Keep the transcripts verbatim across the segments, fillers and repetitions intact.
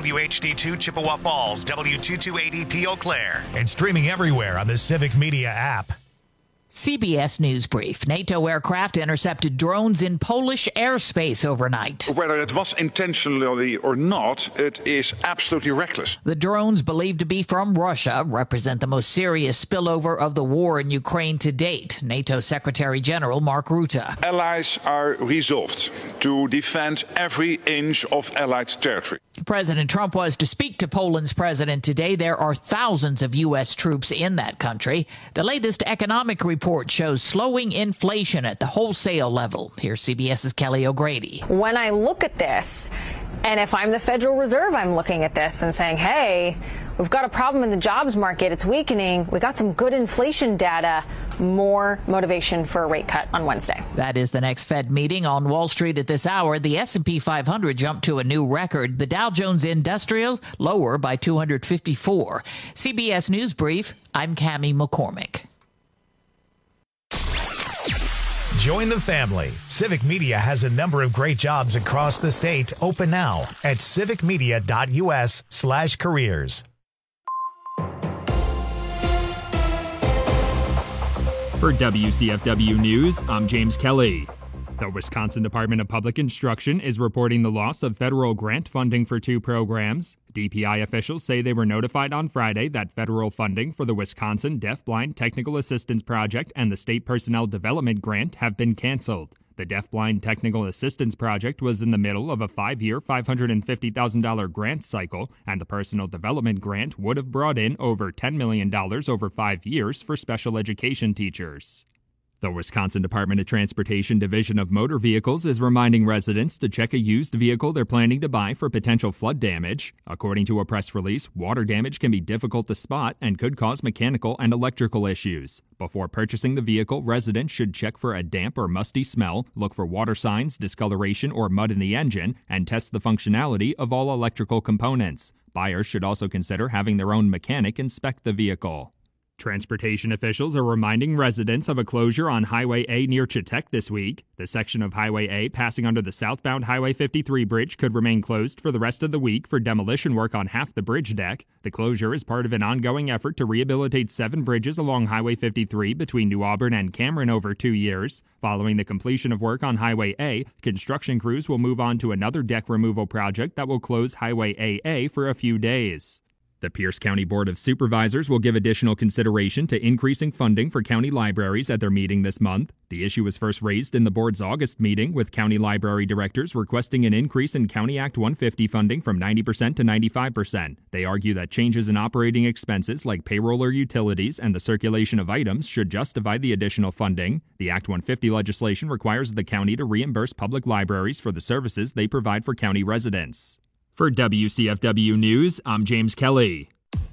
W H D two Chippewa Falls, W two two eighty P Eau Claire, and streaming everywhere on the Civic Media app. C B S News Brief. NATO aircraft intercepted drones in Polish airspace overnight. Whether it was intentionally or not, it is absolutely reckless. The drones, believed to be from Russia, represent the most serious spillover of the war in Ukraine to date, NATO Secretary General Mark Rutte. Allies are resolved to defend every inch of Allied territory. President Trump was to speak to Poland's president today. There are thousands of U S troops in that country. The latest economic report shows slowing inflation at the wholesale level. Here's CBS's Kelly O'Grady. When I look at this, and if I'm the Federal Reserve, I'm looking at this and saying, hey, we've got a problem in the jobs market. It's weakening. We got some good inflation data. More motivation for a rate cut on Wednesday. That is the next Fed meeting on Wall Street at this hour. The S and P five hundred jumped to a new record. The Dow Jones Industrials lower by two hundred fifty-four. C B S News Brief, I'm Cammie McCormick. Join the family. Civic Media has a number of great jobs across the state open now at civicmedia.us slash careers. For W C F W News, I'm James Kelly. The Wisconsin Department of Public Instruction is reporting the loss of federal grant funding for two programs. D P I officials say they were notified on Friday that federal funding for the Wisconsin Deafblind Technical Assistance Project and the State Personnel Development Grant have been canceled. The Deafblind Technical Assistance Project was in the middle of a five-year, five hundred fifty thousand dollars grant cycle, and the Personal Development Grant would have brought in over ten million dollars over five years for special education teachers. The Wisconsin Department of Transportation Division of Motor Vehicles is reminding residents to check a used vehicle they're planning to buy for potential flood damage. According to a press release, water damage can be difficult to spot and could cause mechanical and electrical issues. Before purchasing the vehicle, residents should check for a damp or musty smell, look for water signs, discoloration, or mud in the engine, and test the functionality of all electrical components. Buyers should also consider having their own mechanic inspect the vehicle. Transportation officials are reminding residents of a closure on Highway A near Chetek this week. The section of Highway A passing under the southbound Highway fifty-three bridge could remain closed for the rest of the week for demolition work on half the bridge deck. The closure is part of an ongoing effort to rehabilitate seven bridges along Highway fifty-three between New Auburn and Cameron over two years. Following the completion of work on Highway A, construction crews will move on to another deck removal project that will close Highway A A for a few days. The Pierce County Board of Supervisors will give additional consideration to increasing funding for county libraries at their meeting this month. The issue was first raised in the board's August meeting, with county library directors requesting an increase in County Act one fifty funding from ninety percent to ninety-five percent. They argue that changes in operating expenses like payroll or utilities and the circulation of items should justify the additional funding. The Act one fifty legislation requires the county to reimburse public libraries for the services they provide for county residents. For W C F W News, I'm James Kelly.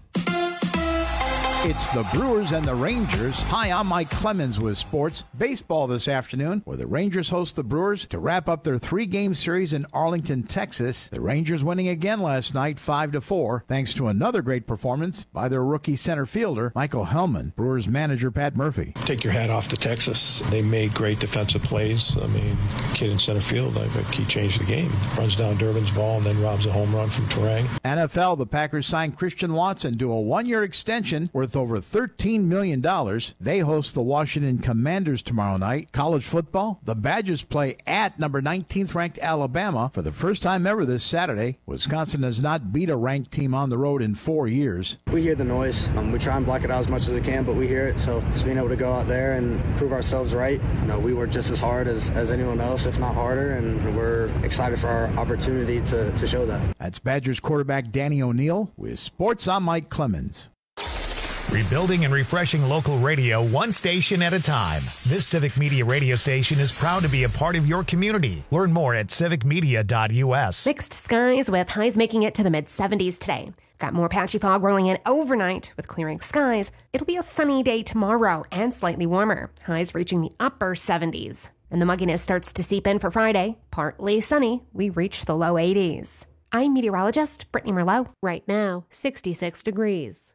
It's the Brewers and the Rangers. Hi, I'm Mike Clemens with sports. Baseball this afternoon, where the Rangers host the Brewers to wrap up their three-game series in Arlington, Texas. The Rangers winning again last night, five to four, thanks to another great performance by their rookie center fielder, Michael Hellman. Brewers manager Pat Murphy. Take your hat off to Texas. They made great defensive plays. I mean, kid in center field, I think he changed the game. Runs down Durbin's ball and then robs a home run from Turang. N F L, the Packers signed Christian Watson to a one-year extension worth over thirteen million dollars. They host the Washington Commanders tomorrow night. College football, the Badgers play at number nineteenth ranked Alabama for the first time ever this Saturday. Wisconsin has not beat a ranked team on the road in four years. We hear the noise. Um, we try and block it out as much as we can, but we hear it. So just being able to go out there and prove ourselves right. You know, we work just as hard as, as anyone else, if not harder, and we're excited for our opportunity to, to show that. That's Badgers quarterback Danny O'Neill. With sports, I'm Mike Clemens. Rebuilding and refreshing local radio one station at a time. This Civic Media radio station is proud to be a part of your community. Learn more at civic media dot u s. Mixed skies with highs making it to the mid seventies today. Got more patchy fog rolling in overnight with clearing skies. It'll be a sunny day tomorrow and slightly warmer. Highs reaching the upper seventies. And the mugginess starts to seep in for Friday. Partly sunny. We reach the low eighties. I'm meteorologist Brittany Merlot. Right now, sixty-six degrees.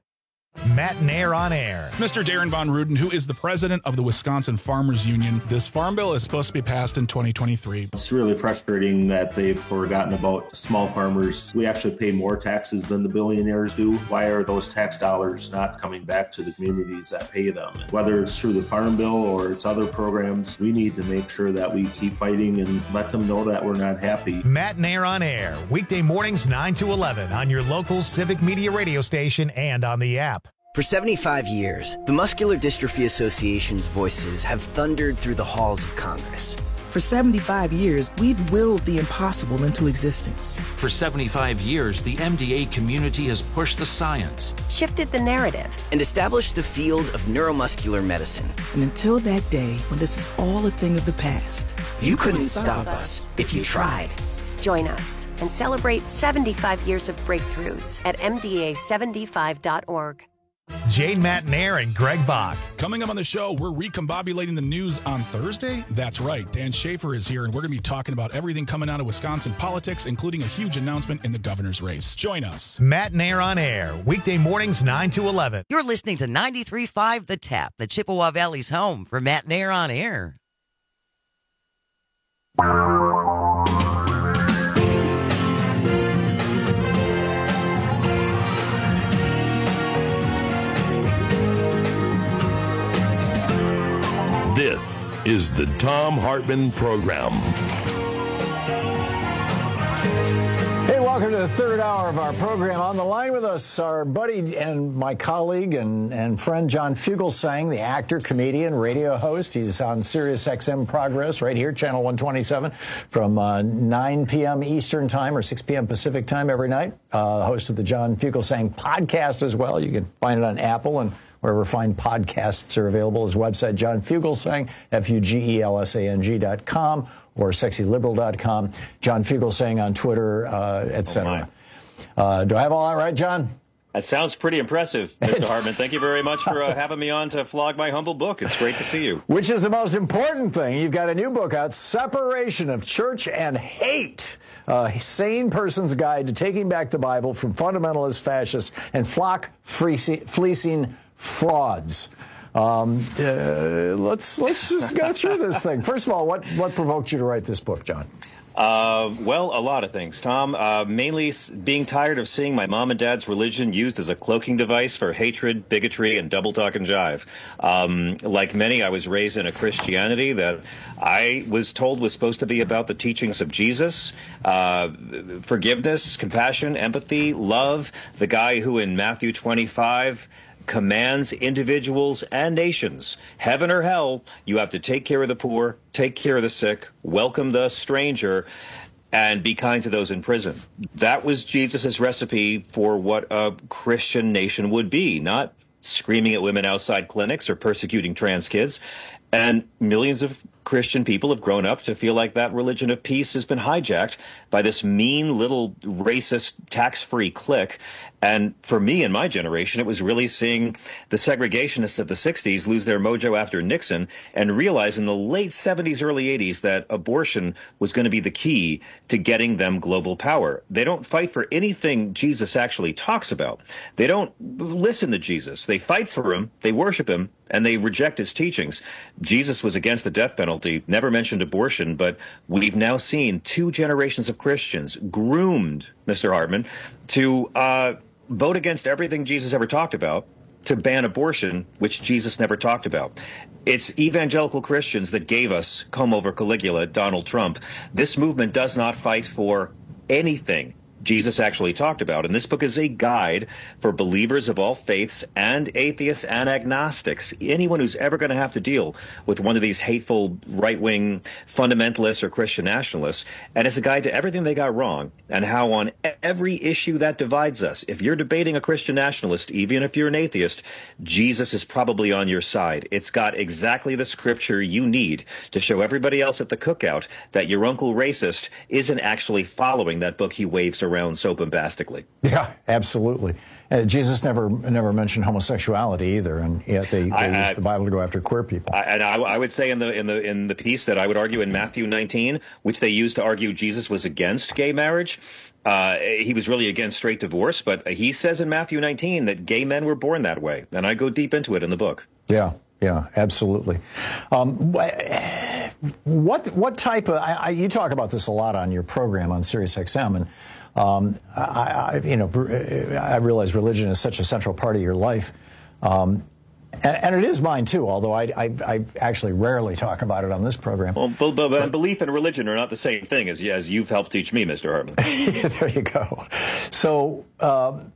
Matt Nair on air. Mister Darren Von Ruden, who is the president of the Wisconsin Farmers Union. This farm bill is supposed to be passed in twenty twenty-three. It's really frustrating that they've forgotten about small farmers. We actually pay more taxes than the billionaires do. Why are those tax dollars not coming back to the communities that pay them? Whether it's through the farm bill or it's other programs, we need to make sure that we keep fighting and let them know that we're not happy. Matt Nair on air, weekday mornings nine to eleven on your local Civic Media radio station and on the app. For seventy-five years, the Muscular Dystrophy Association's voices have thundered through the halls of Congress. For seventy-five years, we've willed the impossible into existence. For seventy-five years, the M D A community has pushed the science, shifted the narrative, and established the field of neuromuscular medicine. And until that day, when this is all a thing of the past, you, you couldn't stop us if you tried. Join us and celebrate seventy-five years of breakthroughs at M D A seventy-five dot org. Jane Matt Nair and Greg Bach. Coming up on the show, we're recombobulating the news on Thursday. That's right. Dan Schaefer is here, and we're going to be talking about everything coming out of Wisconsin politics, including a huge announcement in the governor's race. Join us. Matt Nair on air, weekday mornings nine to eleven. You're listening to ninety-three point five The Tap, the Chippewa Valley's home for Matt Nair on air. This is the Thom Hartmann Program. Hey, welcome to the third hour of our program. On the line with us, our buddy and my colleague and, and friend John Fugelsang, the actor, comedian, radio host. He's on Sirius X M Progress right here, Channel one twenty-seven, from uh, nine p.m. Eastern Time or six p.m. Pacific Time every night. Uh, host of the John Fugelsang podcast as well. You can find it on Apple and wherever fine podcasts are available. His website, John Fugelsang, F U G E L S A N G dot com or sexy liberal dot com. John Fugelsang on Twitter, uh, et cetera. Oh uh, do I have all that right, John? That sounds pretty impressive, Mister Hartmann. Thank you very much for uh, having me on to flog my humble book. It's great to see you. Which is the most important thing. You've got a new book out, Separation of Church and Hate, a sane person's guide to taking back the Bible from fundamentalist fascists and flock fleecing frauds. Um, uh, let's let's just go through this thing. First of all, what what provoked you to write this book, John? Uh, well, a lot of things, Tom. Uh, mainly being tired of seeing my mom and dad's religion used as a cloaking device for hatred, bigotry, and double talk and jive. Um, like many, I was raised in a Christianity that I was told was supposed to be about the teachings of Jesus, uh, forgiveness, compassion, empathy, love. The guy who in Matthew twenty-five commands individuals and nations, heaven or hell, you have to take care of the poor, take care of the sick, welcome the stranger, and be kind to those in prison. That was Jesus's recipe for what a Christian nation would be, not screaming at women outside clinics or persecuting trans kids. And millions of Christian people have grown up to feel like that religion of peace has been hijacked by this mean little racist tax-free clique. And for me and my generation, it was really seeing the segregationists of the sixties lose their mojo after Nixon and realize in the late seventies, early eighties that abortion was going to be the key to getting them global power. They don't fight for anything Jesus actually talks about. They don't listen to Jesus. They fight for him, they worship him, and they reject his teachings. Jesus was against the death penalty, never mentioned abortion, but we've now seen two generations of Christians groomed, Mister Hartmann, to uh, vote against everything Jesus ever talked about, to ban abortion, which Jesus never talked about. It's evangelical Christians that gave us comb over Caligula, Donald Trump. This movement does not fight for anything Jesus actually talked about. And this book is a guide for believers of all faiths and atheists and agnostics, anyone who's ever going to have to deal with one of these hateful right-wing fundamentalists or Christian nationalists. And it's a guide to everything they got wrong and how on every issue that divides us, if you're debating a Christian nationalist, even if you're an atheist, Jesus is probably on your side. It's got exactly the scripture you need to show everybody else at the cookout that your uncle racist isn't actually following that book he waves around around so bombastically. Yeah, absolutely. Uh, Jesus never never mentioned homosexuality either, and yet they, they I, used I, the Bible to go after queer people. I, and I, I would say in the in the in the piece that I would argue in Matthew nineteen, which they used to argue Jesus was against gay marriage, uh, he was really against straight divorce. But he says in Matthew nineteen that gay men were born that way, and I go deep into it in the book. Yeah. Yeah, absolutely. Um, what what type of I, I, you talk about this a lot on your program on Sirius X M, and um, I, I you know I realize religion is such a central part of your life, um, and, and it is mine too. Although I, I I actually rarely talk about it on this program. Well, b- b- but belief and religion are not the same thing as as you've helped teach me, Mister Hartman. There you go. So um,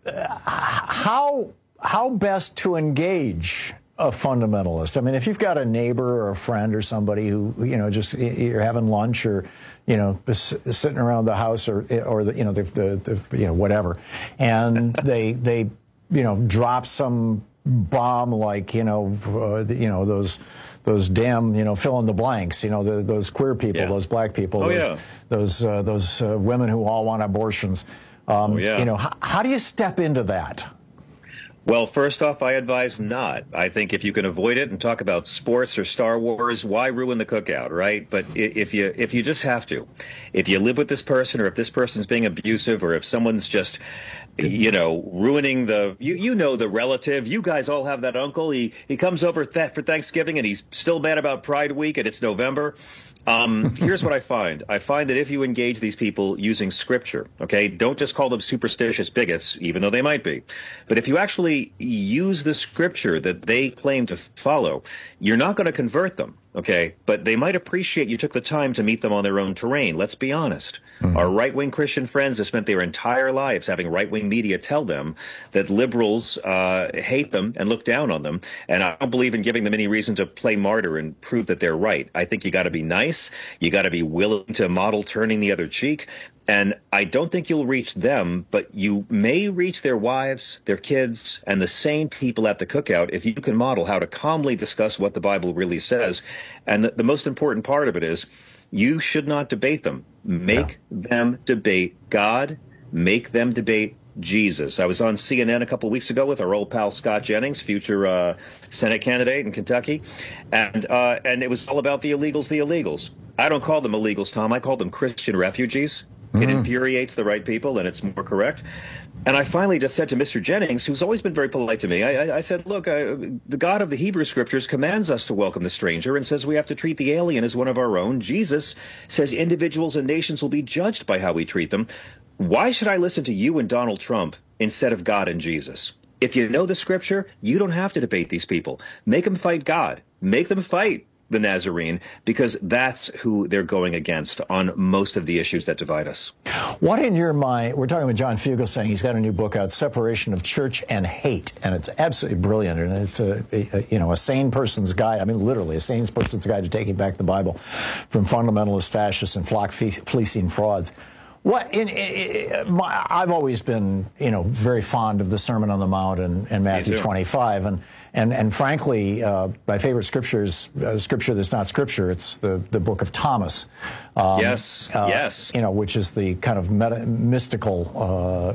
how how best to engage a fundamentalist? I mean, if you've got a neighbor or a friend or somebody who, you know, just you're having lunch or, you know, sitting around the house or, or the, you know, the, the, the you know, whatever, and they, they, you know, drop some bomb like, you know, uh, you know, those, those damn, you know, fill in the blanks, you know, the, those queer people, yeah. those black people, oh, those, yeah. those, uh, those uh, women who all want abortions. Um, oh, yeah. You know, how, how do you step into that? Well, first off, I advise not. I think if you can avoid it and talk about sports or Star Wars, why ruin the cookout, right? But if you if you just have to, if you live with this person, or if this person's being abusive, or if someone's just, you know, ruining the, you you know, the relative. You guys all have that uncle. He he comes over th- for Thanksgiving and he's still mad about Pride Week and it's November. Um, here's what I find. I find that if you engage these people using scripture, okay, don't just call them superstitious bigots, even though they might be. But if you actually use the scripture that they claim to follow, you're not going to convert them, okay? But they might appreciate you took the time to meet them on their own terrain. Let's be honest. Mm-hmm. Our right-wing Christian friends have spent their entire lives having right-wing media tell them that liberals uh, hate them and look down on them. And I don't believe in giving them any reason to play martyr and prove that they're right. I think you got to be nice. You got to be willing to model turning the other cheek. And I don't think you'll reach them, but you may reach their wives, their kids, and the sane people at the cookout if you can model how to calmly discuss what the Bible really says. And the, the most important part of it is you should not debate them. Make yeah. them debate God. Make them debate Jesus. I was on C N N a couple weeks ago with our old pal Scott Jennings, future uh, Senate candidate in Kentucky, and uh, and it was all about the illegals, the illegals. I don't call them illegals, Tom. I call them Christian refugees. It infuriates the right people, and it's more correct. And I finally just said to Mister Jennings, who's always been very polite to me, I, I, I said, look, uh, the God of the Hebrew Scriptures commands us to welcome the stranger and says we have to treat the alien as one of our own. Jesus says individuals and nations will be judged by how we treat them. Why should I listen to you and Donald Trump instead of God and Jesus? If you know the Scripture, you don't have to debate these people. Make them fight God. Make them fight the Nazarene, because that's who they're going against on most of the issues that divide us. What in your mind, we're talking with John Fugelsang, he's got a new book out, Separation of Church and Hate, and it's absolutely brilliant, and it's a, a you know, a sane person's guide, I mean literally a sane person's guide to taking back the Bible from fundamentalist fascists and flock fleecing frauds. What in, in my, I've always been, you know, very fond of the Sermon on the Mount and, and Matthew twenty-five, and and and frankly, uh, my favorite scripture is uh, scripture that's not scripture. It's the the book of Thomas. Um, yes, uh, yes. You know, which is the kind of meta, mystical uh,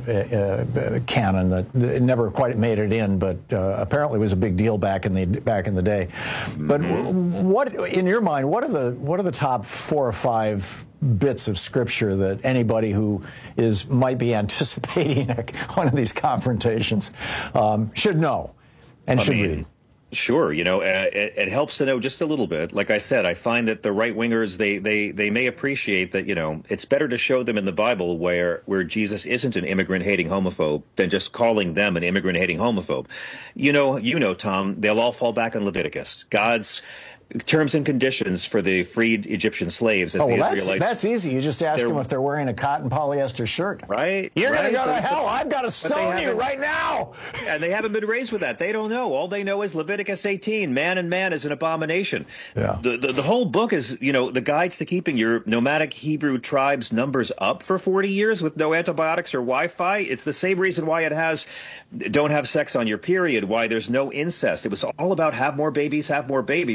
uh, canon that never quite made it in, but uh, apparently was a big deal back in the back in the day. Mm-hmm. But what, in your mind, what are the what are the top four or five bits of scripture that anybody who is might be anticipating one of these confrontations um, should know and I should mean, read? Sure. You know, uh, it, it helps to know just a little bit. Like I said, I find that the right wingers, they, they, they may appreciate that, you know, it's better to show them in the Bible where, where Jesus isn't an immigrant hating homophobe than just calling them an immigrant hating homophobe. You know, you know, Tom, they'll all fall back on Leviticus. God's terms and conditions for the freed Egyptian slaves as oh, well, the that's, Israelites. That's easy. You just ask them if they're wearing a cotton polyester shirt. Right. You're right. going to go to but, hell. I've got to stone you right now. And they haven't been raised with that. They don't know. All they know is Leviticus eighteen. Man and man is an abomination. Yeah. The, the, the whole book is, you know, the guides to keeping your nomadic Hebrew tribes numbers up for forty years with no antibiotics or Wi-Fi. It's the same reason why it has don't have sex on your period, why there's no incest. It was all about have more babies, have more babies.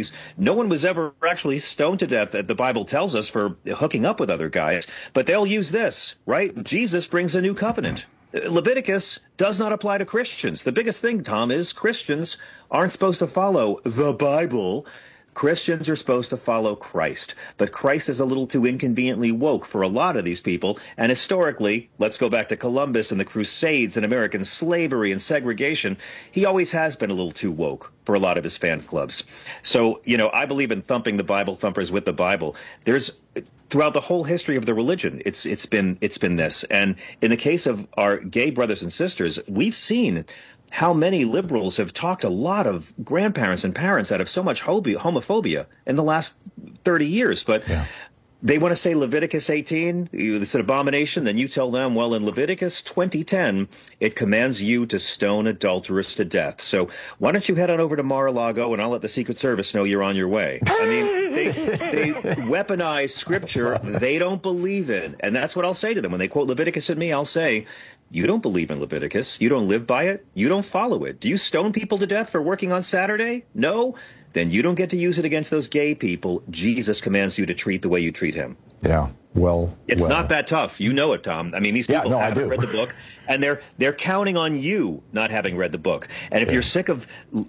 No one was ever actually stoned to death, the Bible tells us, for hooking up with other guys. But they'll use this, right? Jesus brings a new covenant. Leviticus does not apply to Christians. The biggest thing, Tom, is Christians aren't supposed to follow the Bible. Christians are supposed to follow Christ, but Christ is a little too inconveniently woke for a lot of these people. And historically, let's go back to Columbus and the Crusades and American slavery and segregation. He always has been a little too woke for a lot of his fan clubs. So, you know, I believe in thumping the Bible thumpers with the Bible. There's throughout the whole history of the religion, it's it's been it's been this. And in the case of our gay brothers and sisters, we've seen how many liberals have talked a lot of grandparents and parents out of so much homophobia in the last thirty years. But yeah. They want to say Leviticus eighteen, it's an abomination. Then you tell them, well, in Leviticus twenty ten, it commands you to stone adulterers to death. So why don't you head on over to Mar-a-Lago and I'll let the Secret Service know you're on your way. I mean, they, they weaponize scripture they don't believe in. And that's what I'll say to them. When they quote Leviticus at me, I'll say, you don't believe in Leviticus. You don't live by it. You don't follow it. Do you stone people to death for working on Saturday? No? Then you don't get to use it against those gay people. Jesus commands you to treat the way you treat him. Yeah, well, it's well. not that tough. You know it, Tom. I mean, these people yeah, no, haven't read the book, and they're they're counting on you not having read the book. And if yeah. you're sick of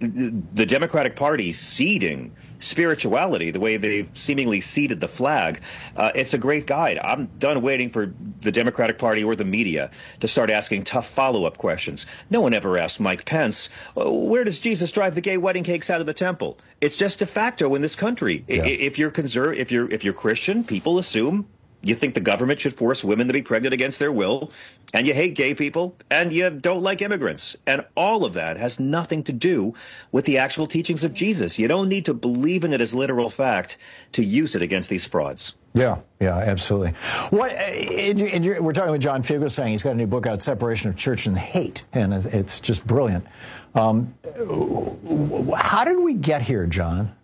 the Democratic Party seeding spirituality the way they've seemingly seeded the flag, uh, it's a great guide. I'm done waiting for the Democratic Party or the media to start asking tough follow-up questions. No one ever asked Mike Pence, where does Jesus drive the gay wedding cakes out of the temple? It's just de facto in this country. Yeah. If you're conser- if you're if you're Christian, people assume you think the government should force women to be pregnant against their will, and you hate gay people, and you don't like immigrants. And all of that has nothing to do with the actual teachings of Jesus. You don't need to believe in it as literal fact to use it against these frauds. Yeah, yeah, absolutely. What in, in your, we're talking with John Fugelsang. He's got a new book out, Separation of Church and Hate, and it's just brilliant. Um, how did we get here, John?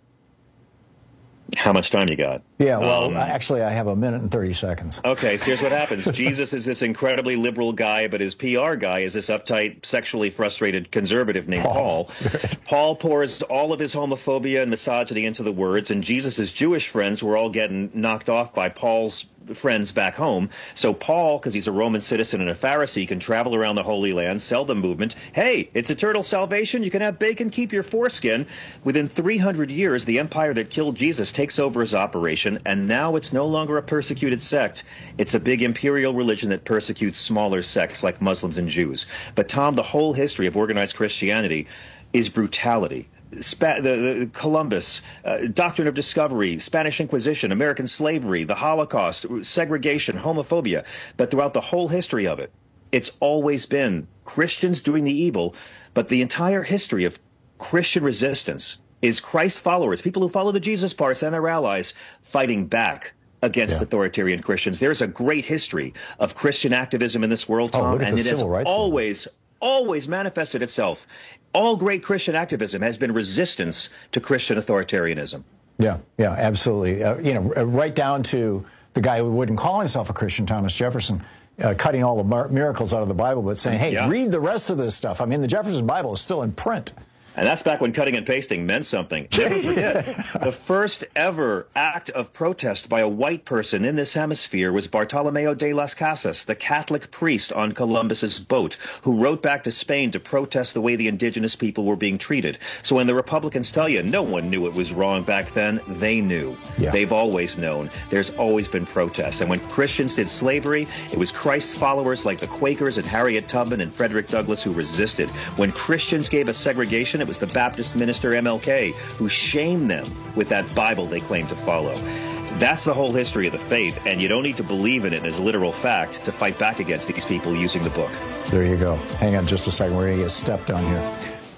How much time you got? Yeah, well, um, actually, I have a minute and thirty seconds. Okay, so here's what happens. Jesus is this incredibly liberal guy, but his P R guy is this uptight, sexually frustrated conservative named Paul. Paul, Paul pours all of his homophobia and misogyny into the words, and Jesus' Jewish friends were all getting knocked off by Paul's friends back home. So Paul, because he's a Roman citizen and a Pharisee, can travel around the Holy Land, sell the movement. Hey, it's eternal salvation. You can have bacon, keep your foreskin. Within three hundred years, the empire that killed Jesus takes over his operation, and now it's no longer a persecuted sect. It's a big imperial religion that persecutes smaller sects like Muslims and Jews. But Tom, the whole history of organized Christianity is brutality. Spa- the, the Columbus, uh, Doctrine of Discovery, Spanish Inquisition, American slavery, the Holocaust, segregation, homophobia. But throughout the whole history of it, it's always been Christians doing the evil. But the entire history of Christian resistance is Christ followers, people who follow the Jesus parts and their allies, fighting back against yeah. authoritarian Christians. There's a great history of Christian activism in this world, Tom, oh, and it has always... always manifested itself. All great Christian activism has been resistance to Christian authoritarianism. Yeah, yeah, absolutely. Uh, you know, right down to the guy who wouldn't call himself a Christian, Thomas Jefferson, uh, cutting all the mar- miracles out of the Bible, but saying, hey, yeah. read the rest of this stuff. I mean, the Jefferson Bible is still in print. And that's back when cutting and pasting meant something. Never forget, the first ever act of protest by a white person in this hemisphere was Bartolomeo de las Casas, the Catholic priest on Columbus's boat, who wrote back to Spain to protest the way the indigenous people were being treated. So when the Republicans tell you no one knew it was wrong back then, they knew. Yeah. They've always known. There's always been protests. And when Christians did slavery, it was Christ's followers like the Quakers and Harriet Tubman and Frederick Douglass who resisted. When Christians gave us segregation, it was the Baptist minister M L K who shamed them with that Bible they claimed to follow. That's the whole history of the faith, and you don't need to believe in it as literal fact to fight back against these people using the book. There you go. Hang on just a second. We're going to get stepped on here.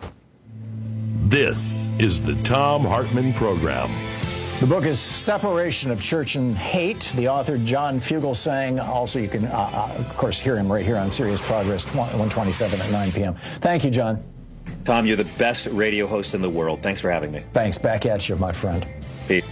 This is the Thom Hartmann Program. The book is Separation of Church and Hate. The author, John Fugelsang. Also, you can, uh, uh, of course, hear him right here on Sirius Progress one twenty-seven at nine p.m. Thank you, John. Tom, you're the best radio host in the world. Thanks for having me. Thanks. Back at you, my friend. Pete.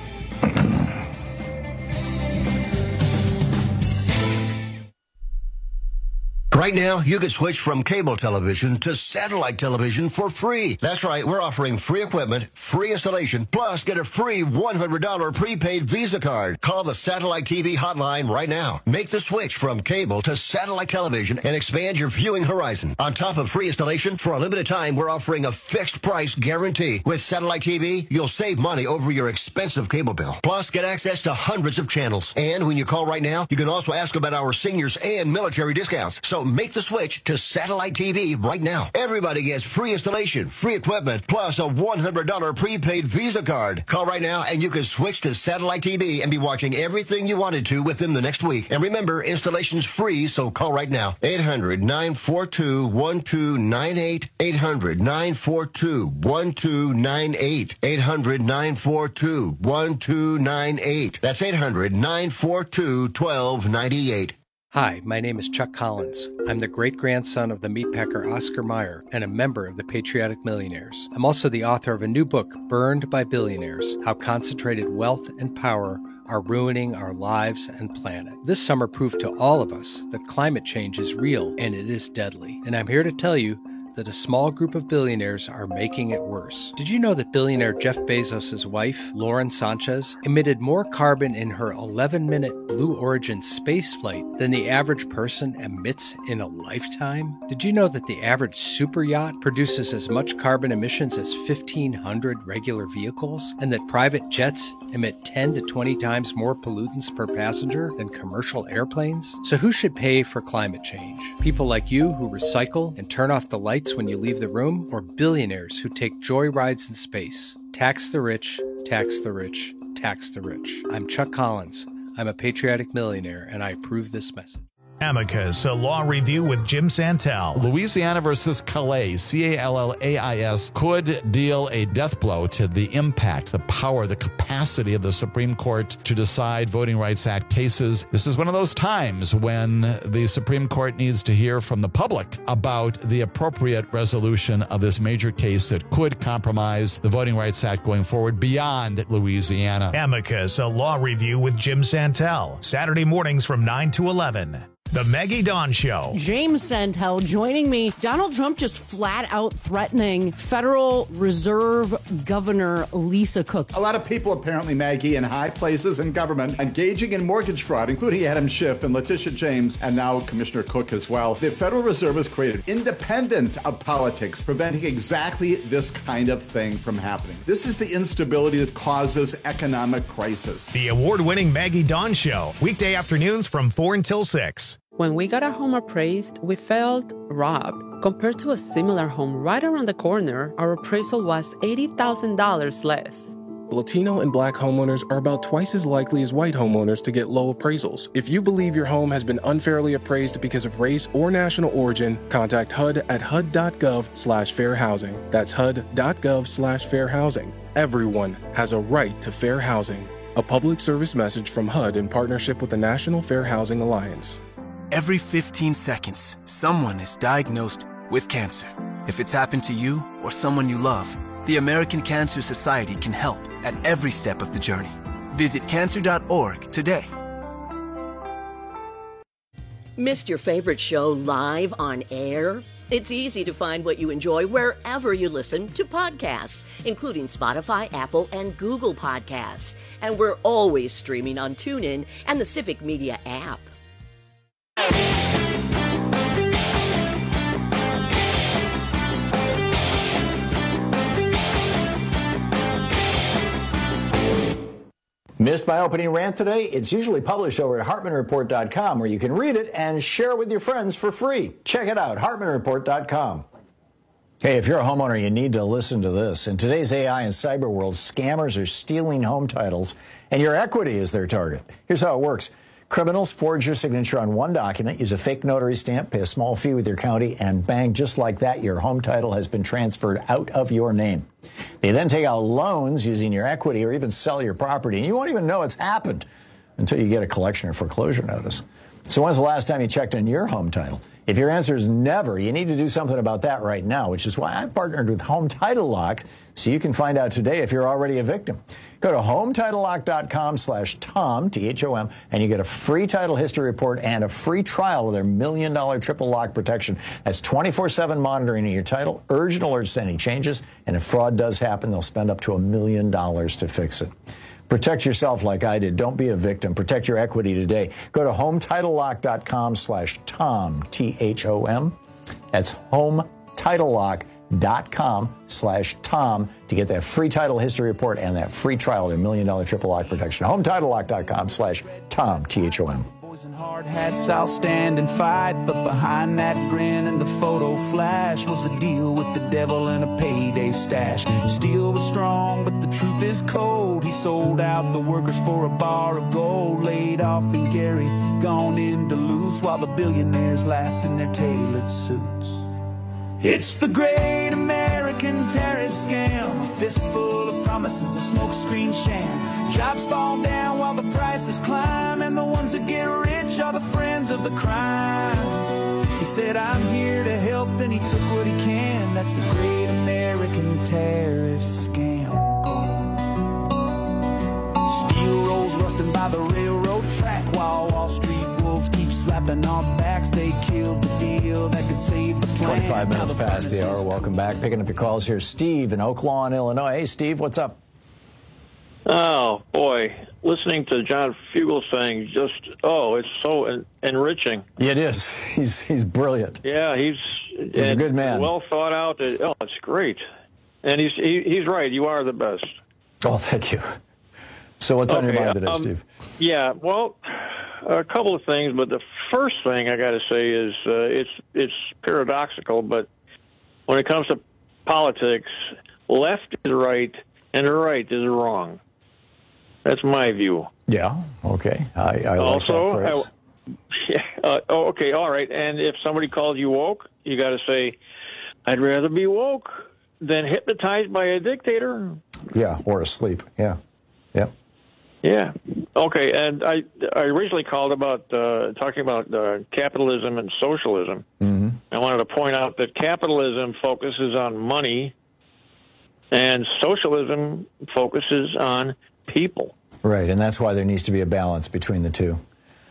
Right now, you can switch from cable television to satellite television for free. That's right, we're offering free equipment, free installation, plus get a free one hundred dollars prepaid Visa card. Call the Satellite T V hotline right now. Make the switch from cable to satellite television and expand your viewing horizon. On top of free installation, for a limited time, we're offering a fixed price guarantee. With Satellite T V, you'll save money over your expensive cable bill. Plus, get access to hundreds of channels. And when you call right now, you can also ask about our seniors and military discounts. So make the switch to Satellite T V right now. Everybody gets free installation, free equipment, plus a one hundred dollars prepaid Visa card. Call right now and you can switch to Satellite T V and be watching everything you wanted to within the next week. And remember, installation's free, so call right now. eight hundred, nine four two, one two nine eight. eight hundred, nine four two, one two nine eight. eight hundred, nine four two, one two nine eight. That's eight hundred, nine four two, one two nine eight. Hi, my name is Chuck Collins. I'm the great-grandson of the meatpacker Oscar Mayer and a member of the Patriotic Millionaires. I'm also the author of a new book, Burned by Billionaires: How Concentrated Wealth and Power are ruining our lives and planet. This summer proved to all of us that climate change is real and it is deadly. And I'm here to tell you that a small group of billionaires are making it worse. Did you know that billionaire Jeff Bezos' wife, Lauren Sanchez, emitted more carbon in her eleven-minute Blue Origin space flight than the average person emits in a lifetime? Did you know that the average super yacht produces as much carbon emissions as fifteen hundred regular vehicles, and that private jets emit ten to twenty times more pollutants per passenger than commercial airplanes? So who should pay for climate change? People like you who recycle and turn off the lights when you leave the room, or billionaires who take joy rides in space? Tax the rich, tax the rich, tax the rich. I'm Chuck Collins. I'm a patriotic millionaire, and I approve this message. Amicus, a law review with Jim Santel. Louisiana versus Calais, C A L L A I S, could deal a death blow to the impact, the power, the capacity of the Supreme Court to decide Voting Rights Act cases. This is one of those times when the Supreme Court needs to hear from the public about the appropriate resolution of this major case that could compromise the Voting Rights Act going forward beyond Louisiana. Amicus, a law review with Jim Santel. Saturday mornings from nine to eleven. The Maggie Dawn Show. James Santel joining me. Donald Trump just flat out threatening Federal Reserve Governor Lisa Cook. A lot of people apparently, Maggie, in high places in government engaging in mortgage fraud, including Adam Schiff and Letitia James, and now Commissioner Cook as well. The Federal Reserve has created independent of politics, preventing exactly this kind of thing from happening. This is the instability that causes economic crisis. The award-winning Maggie Dawn Show. Weekday afternoons from four until six. When we got our home appraised, we felt robbed. Compared to a similar home right around the corner, our appraisal was eighty thousand dollars less. Latino and Black homeowners are about twice as likely as white homeowners to get low appraisals. If you believe your home has been unfairly appraised because of race or national origin, contact H U D at H U D dot gov slash fair housing. That's H U D dot gov slash fair housing. Everyone has a right to fair housing. A public service message from H U D in partnership with the National Fair Housing Alliance. Every fifteen seconds, someone is diagnosed with cancer. If it's happened to you or someone you love, the American Cancer Society can help at every step of the journey. Visit cancer dot org today. Missed your favorite show live on air? It's easy to find what you enjoy wherever you listen to podcasts, including Spotify, Apple, and Google Podcasts. And we're always streaming on TuneIn and the Civic Media app. Missed my opening rant today? It's usually published over at Hartman Report dot com, where you can read it and share it with your friends for free. Check it out, Hartman Report dot com. Hey, if you're a homeowner, you need to listen to this. In today's A I and cyber world, scammers are stealing home titles, and your equity is their target. Here's how it works. Criminals forge your signature on one document, use a fake notary stamp, pay a small fee with your county, and bang, just like that, your home title has been transferred out of your name. They then take out loans using your equity or even sell your property, and you won't even know it's happened until you get a collection or foreclosure notice. So when's the last time you checked on your home title? If your answer is never, you need to do something about that right now, which is why I partnered with Home Title Lock, so you can find out today if you're already a victim. Go to home title lock dot com slash Tom, T H O M, and you get a free title history report and a free trial of their million dollar triple lock protection. That's twenty-four seven monitoring of your title, urgent alerts to any changes, and if fraud does happen, they'll spend up to a million dollars to fix it. Protect yourself like I did. Don't be a victim. Protect your equity today. Go to home title lock dot com slash Tom, T H O M. That's home title lock dot com slash Tom to get that free title history report and that free trial of their million dollar triple lock protection. home title lock dot com slash Tom, T H O M. Boys in hard hats, I'll stand and fight, but behind that grin and the photo flash was a deal with the devil and a payday stash. Steel was strong, but the truth is cold. He sold out the workers for a bar of gold. Laid off in Gary, gone in Duluth, while the billionaires laughed in their tailored suits. It's the great American terrorist scam, a fistful of promises, a smokescreen sham. Jobs fall down while the prices climb, and the ones that get rich are the friends of the crime. He said, I'm here to help, then he took what he can. That's the great American tariff scam. Steel rolls rusting by the railroad track, while Wall Street wolves keep slapping our backs. They killed the deal that could save the plan. twenty-five minutes past the hour. Welcome back. Picking up your calls here. Steve in Oak Lawn, Illinois. Hey, Steve, what's up? Oh, boy. Listening to John Fugel saying just, oh, it's so en- enriching. It is. He's he's brilliant. Yeah, he's, he's a good man. Well thought out. Oh, it's great. And he's he, he's right. You are the best. Oh, thank you. So what's okay, on your mind today, um, Steve? Yeah, well, a couple of things, but the first thing I got to say is uh, it's it's paradoxical, but when it comes to politics, left is right and right is wrong. That's my view. Yeah, okay. I, I like also, that phrase. I, yeah, uh, oh, okay, all right. And if somebody calls you woke, you got to say, I'd rather be woke than hypnotized by a dictator. Yeah, or asleep. Yeah, yeah. Yeah. Okay. And I I originally called about uh, talking about uh, capitalism and socialism. Mm-hmm. I wanted to point out that capitalism focuses on money, and socialism focuses on people. Right, and that's why there needs to be a balance between the two.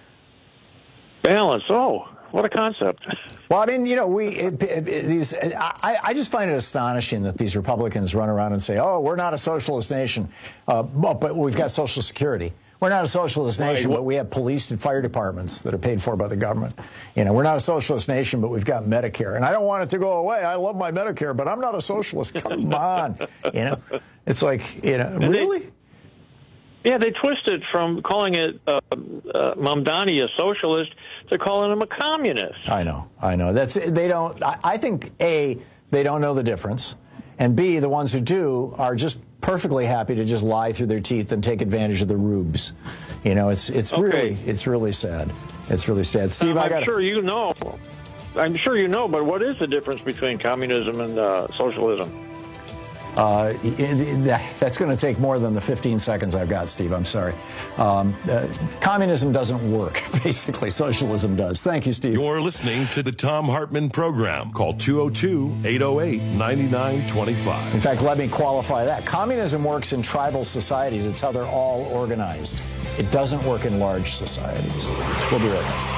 Balance. Oh, what a concept. Well, I mean, you know, we it, it, it, these. I, I just find it astonishing that these Republicans run around and say, "Oh, we're not a socialist nation, uh, but, but we've got Social Security. We're not a socialist nation, right. but we have police and fire departments that are paid for by the government. You know, we're not a socialist nation, but we've got Medicare, and I don't want it to go away. I love my Medicare, but I'm not a socialist. Come on, you know, it's like, you know, and really." They, yeah, they twisted from calling it uh, uh, Mamdani a socialist to calling him a communist. I know, I know. That's they don't. I, I think A, they don't know the difference, and B, the ones who do are just perfectly happy to just lie through their teeth and take advantage of the rubes. You know, it's it's okay. really it's really sad. It's really sad. Steve, um, I I'm got. sure you know. I'm sure you know, but what is the difference between communism and uh, socialism? Uh, that's going to take more than the fifteen seconds I've got, Steve. I'm sorry. Um, uh, communism doesn't work. Basically, socialism does. Thank you, Steve. You're listening to the Tom Hartman Program. Call two oh two, eight oh eight, nine nine two five. In fact, let me qualify that. Communism works in tribal societies. It's how they're all organized. It doesn't work in large societies. We'll be right back.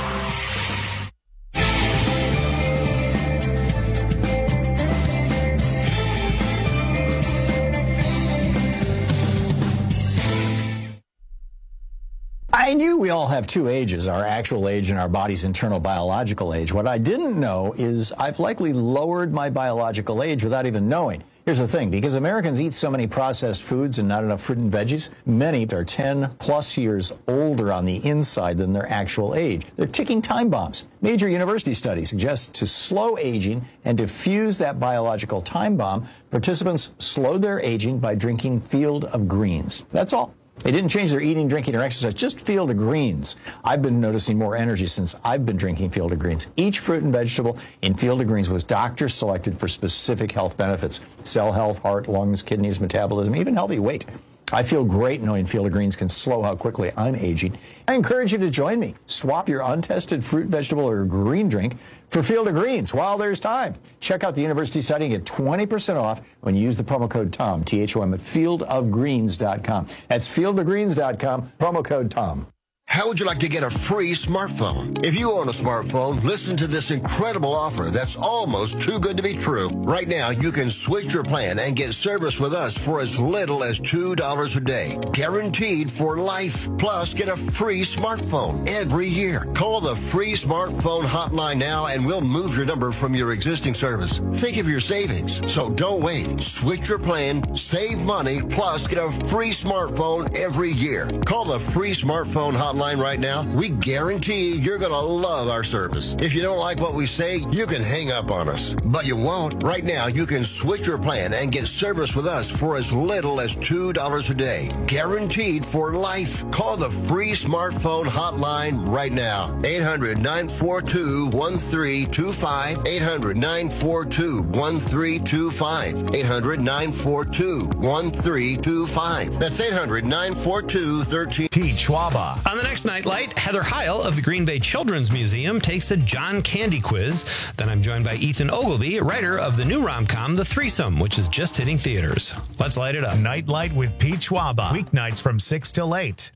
I knew we all have two ages, our actual age and our body's internal biological age. What I didn't know is I've likely lowered my biological age without even knowing. Here's the thing, because Americans eat so many processed foods and not enough fruit and veggies, many are ten plus years older on the inside than their actual age. They're ticking time bombs. Major university studies suggest to slow aging and diffuse that biological time bomb, participants slowed their aging by drinking Field of Greens. That's all. They didn't change their eating, drinking, or exercise, just Field of Greens. I've been noticing more energy since I've been drinking Field of Greens. Each fruit and vegetable in Field of Greens was doctor selected for specific health benefits: cell health, heart, lungs, kidneys, metabolism, even healthy weight. I feel great knowing Field of Greens can slow how quickly I'm aging. I encourage you to join me. Swap your untested fruit, vegetable, or green drink for Field of Greens while there's time. Check out the university site and get twenty percent off when you use the promo code TOM, T H O M, at field of greens dot com. That's field of greens dot com, promo code TOM. How would you like to get a free smartphone? If you own a smartphone, listen to this incredible offer that's almost too good to be true. Right now, you can switch your plan and get service with us for as little as two dollars a day. Guaranteed for life. Plus, get a free smartphone every year. Call the free smartphone hotline now and we'll move your number from your existing service. Think of your savings. So don't wait. Switch your plan, save money, plus get a free smartphone every year. Call the free smartphone hotline right now. We guarantee you're going to love our service. If you don't like what we say, you can hang up on us. But you won't. Right now, you can switch your plan and get service with us for as little as two dollars a day. Guaranteed for life. Call the free smartphone hotline right now. eight hundred, nine four two, one three two five. eight hundred, nine four two, one three two five. eight hundred, nine four two, one three two five. That's eight hundred, nine four two, one three. Pete Schwaba. On the next Nightlight, Heather Heil of the Green Bay Children's Museum takes a John Candy quiz. Then I'm joined by Ethan Ogilvy, writer of the new rom-com, The Threesome, which is just hitting theaters. Let's light it up. Nightlight with Pete Schwaba. Weeknights from six till eight.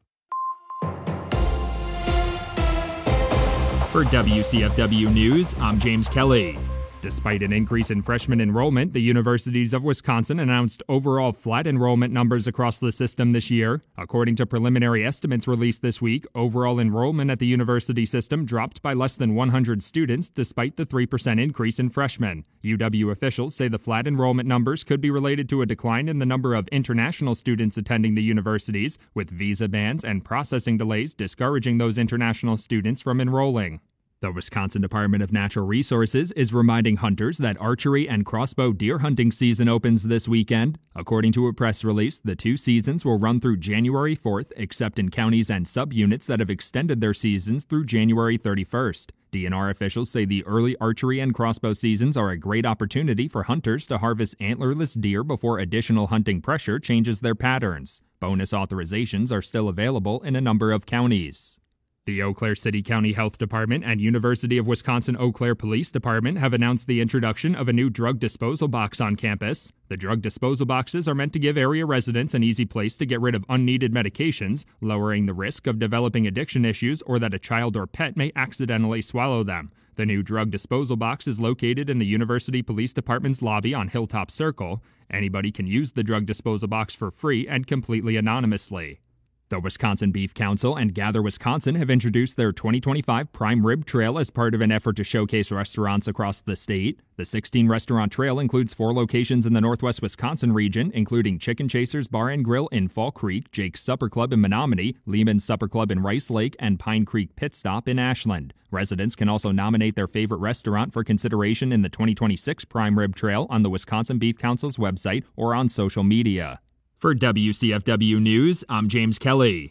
For W C F W News, I'm James Kelly. Despite an increase in freshman enrollment, the universities of Wisconsin announced overall flat enrollment numbers across the system this year. According to preliminary estimates released this week, overall enrollment at the university system dropped by less than one hundred students despite the three percent increase in freshmen. U W officials say the flat enrollment numbers could be related to a decline in the number of international students attending the universities, with visa bans and processing delays discouraging those international students from enrolling. The Wisconsin Department of Natural Resources is reminding hunters that archery and crossbow deer hunting season opens this weekend. According to a press release, the two seasons will run through January fourth, except in counties and subunits that have extended their seasons through January thirty-first. D N R officials say the early archery and crossbow seasons are a great opportunity for hunters to harvest antlerless deer before additional hunting pressure changes their patterns. Bonus authorizations are still available in a number of counties. The Eau Claire City County Health Department and University of Wisconsin-Eau Claire Police Department have announced the introduction of a new drug disposal box on campus. The drug disposal boxes are meant to give area residents an easy place to get rid of unneeded medications, lowering the risk of developing addiction issues or that a child or pet may accidentally swallow them. The new drug disposal box is located in the University Police Department's lobby on Hilltop Circle. Anybody can use the drug disposal box for free and completely anonymously. The Wisconsin Beef Council and Gather Wisconsin have introduced their twenty twenty-five Prime Rib Trail as part of an effort to showcase restaurants across the state. The sixteen-restaurant trail includes four locations in the northwest Wisconsin region, including Chicken Chasers Bar and Grill in Fall Creek, Jake's Supper Club in Menominee, Lehman's Supper Club in Rice Lake, and Pine Creek Pit Stop in Ashland. Residents can also nominate their favorite restaurant for consideration in the twenty twenty-six Prime Rib Trail on the Wisconsin Beef Council's website or on social media. For W C F W News, I'm James Kelly.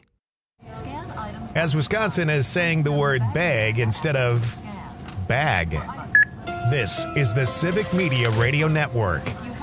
As Wisconsin is saying the word bag instead of bag. This is the Civic Media Radio Network.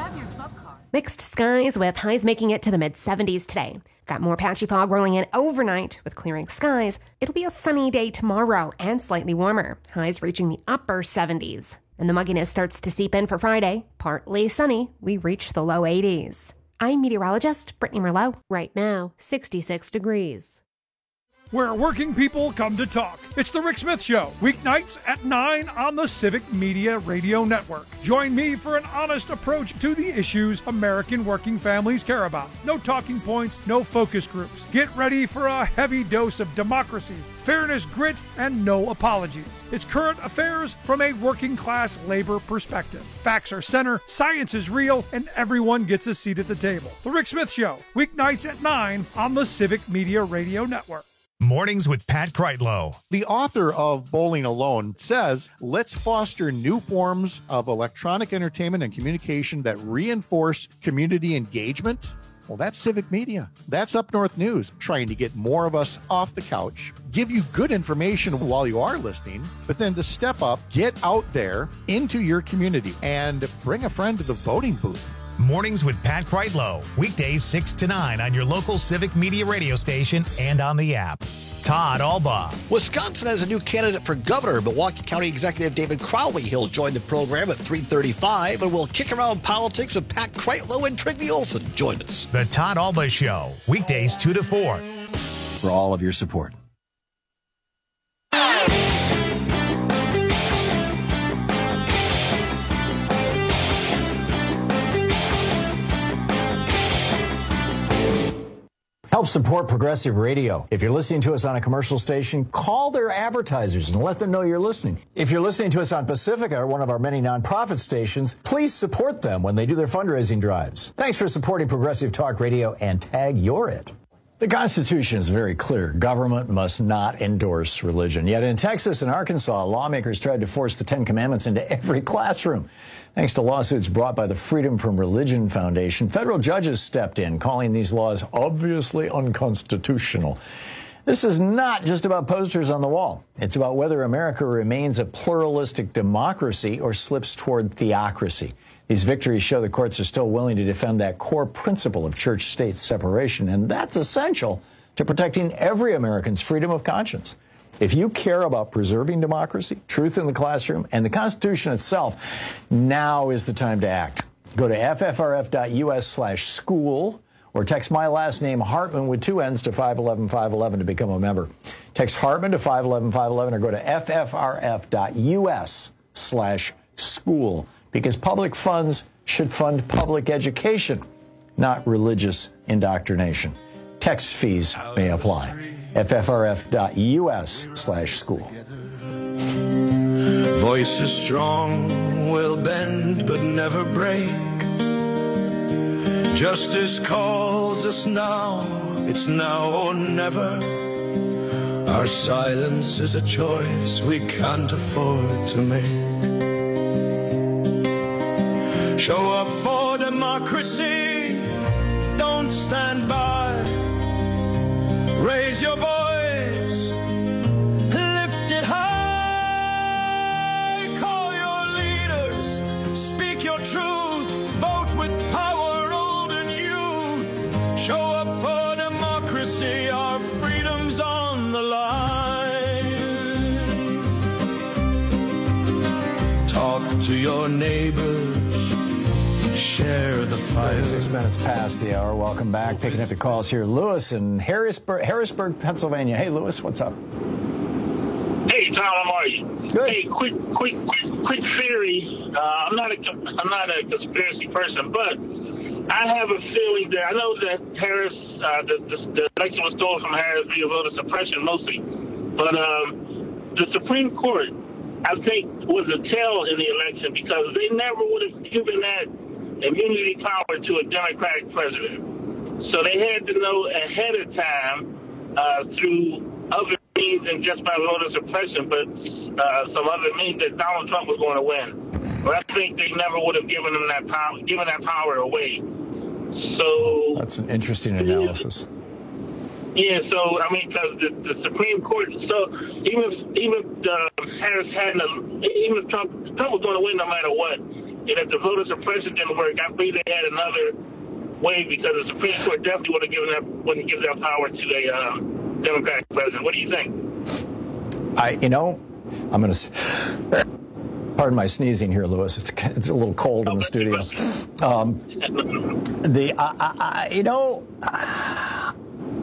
Mixed skies with highs making it to the mid seventies today. Got more patchy fog rolling in overnight with clearing skies. It'll be a sunny day tomorrow and slightly warmer. Highs reaching the upper seventies. And the mugginess starts to seep in for Friday. Partly sunny, we reach the low eighties. I'm meteorologist Brittany Merlot. Right now, sixty-six degrees. Where working people come to talk. It's the Rick Smith Show, weeknights at nine on the Civic Media Radio Network. Join me for an honest approach to the issues American working families care about. No talking points, no focus groups. Get ready for a heavy dose of democracy, fairness, grit, and no apologies. It's current affairs from a working class labor perspective. Facts are center, science is real, and everyone gets a seat at the table. The Rick Smith Show, weeknights at nine on the Civic Media Radio Network. Mornings with Pat Kreitlow. The author of Bowling Alone says, let's foster new forms of electronic entertainment and communication that reinforce community engagement. Well, that's Civic Media. That's Up North News, trying to get more of us off the couch, give you good information while you are listening, but then to step up, get out there into your community and bring a friend to the voting booth. Mornings with Pat Kreitlow. Weekdays six to nine on your local Civic Media radio station and on the app. Todd Alba. Wisconsin has a new candidate for governor. Milwaukee County Executive David Crowley. He'll join the program at three thirty-five, and we'll kick around politics with Pat Kreitlow and Trygve Olson. Join us. The Todd Alba Show. Weekdays two to four. For all of your support. Help support Progressive Radio. If you're listening to us on a commercial station, call their advertisers and let them know you're listening. If you're listening to us on Pacifica, or one of our many nonprofit stations, please support them when they do their fundraising drives. Thanks for supporting Progressive Talk Radio, and tag you're it. The Constitution is very clear. Government must not endorse religion. Yet in Texas and Arkansas, lawmakers tried to force the Ten Commandments into every classroom. Thanks to lawsuits brought by the Freedom from Religion Foundation, federal judges stepped in, calling these laws obviously unconstitutional. This is not just about posters on the wall. It's about whether America remains a pluralistic democracy or slips toward theocracy. These victories show the courts are still willing to defend that core principle of church-state separation, and that's essential to protecting every American's freedom of conscience. If you care about preserving democracy, truth in the classroom, and the Constitution itself, now is the time to act. Go to ffrf.us slash school or text my last name, Hartman, with two N's to five one one five one one to become a member. Text Hartman to five one one five one one or go to ffrf.us slash school, because public funds should fund public education, not religious indoctrination. Text fees may apply. ffrf.us slash school. Voice is strong, will bend but never break. Justice calls us now, it's now or never. Our silence is a choice we can't afford to make. Show up for democracy, don't stand by. Raise your voice, lift it high. Call your leaders, speak your truth. Vote with power, old and youth. Show up for democracy, our freedom's on the line. Talk to your neighbors, share the fire. Six minutes past the hour. Welcome back. Picking up the calls here. Lewis in Harrisburg, Harrisburg, Pennsylvania. Hey, Lewis, what's up? Hey, Tom, how are you? Good. Hey, quick, quick, quick, quick theory. Uh, I'm not a, I'm not a conspiracy person, but I have a feeling that I know that Harris, uh, the, the, the election was stolen from Harris via voter suppression mostly, but um, the Supreme Court, I think, was a tell in the election because they never would have given that immunity power to a Democratic president. So they had to know ahead of time uh, through other means than just by voter suppression, but uh, some other means that Donald Trump was going to win. But I think they never would have given him that power, given that power away. So that's an interesting analysis. Yeah, so I mean, because the, the Supreme Court, so even even uh, Harris had, a, even if Trump Trump was going to win no matter what. And if the voter suppression didn't work, I believe they had another way because the Supreme Court definitely would have given that wouldn't give that power to the uh, Democratic president. What do you think? I, you know, I'm going to. Pardon my sneezing here, Lewis. It's it's a little cold in the studio. Um, the I, I, you know, I,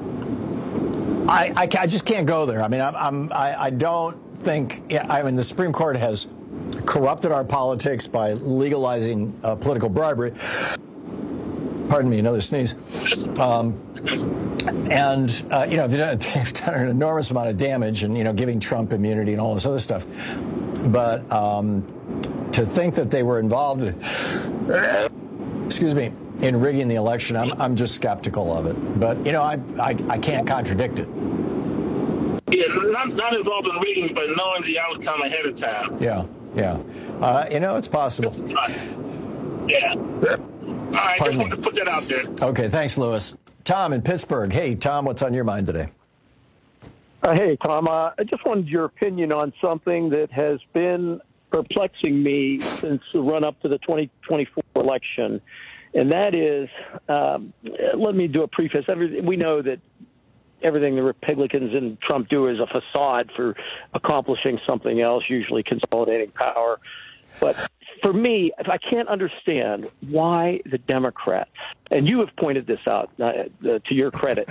I I just can't go there. I mean, I'm, I'm I, I don't think. Yeah, I mean, the Supreme Court has corrupted our politics by legalizing uh, political bribery. Pardon me, another sneeze. Um, and, uh, you know, they've done, they've done an enormous amount of damage and, you know, giving Trump immunity and all this other stuff. But um, to think that they were involved, in, excuse me, in rigging the election, I'm, I'm just skeptical of it. But, you know, I, I, I can't contradict it. Yeah, not, not involved in rigging, but knowing the outcome ahead of time. Yeah. Yeah. Uh, you know, it's possible. Yeah. All right, Pardon just me. want to put that out there. Okay, thanks, Lewis. Tom in Pittsburgh. Hey, Tom, what's on your mind today? Uh, hey, Tom, uh, I just wanted your opinion on something that has been perplexing me since the run-up to the twenty twenty-four election. and that is, um, let me do a preface. Every, we know that everything the Republicans and Trump do is a facade for accomplishing something else, usually consolidating power. But for me, if I can't understand why the Democrats, and you have pointed this out uh, to your credit,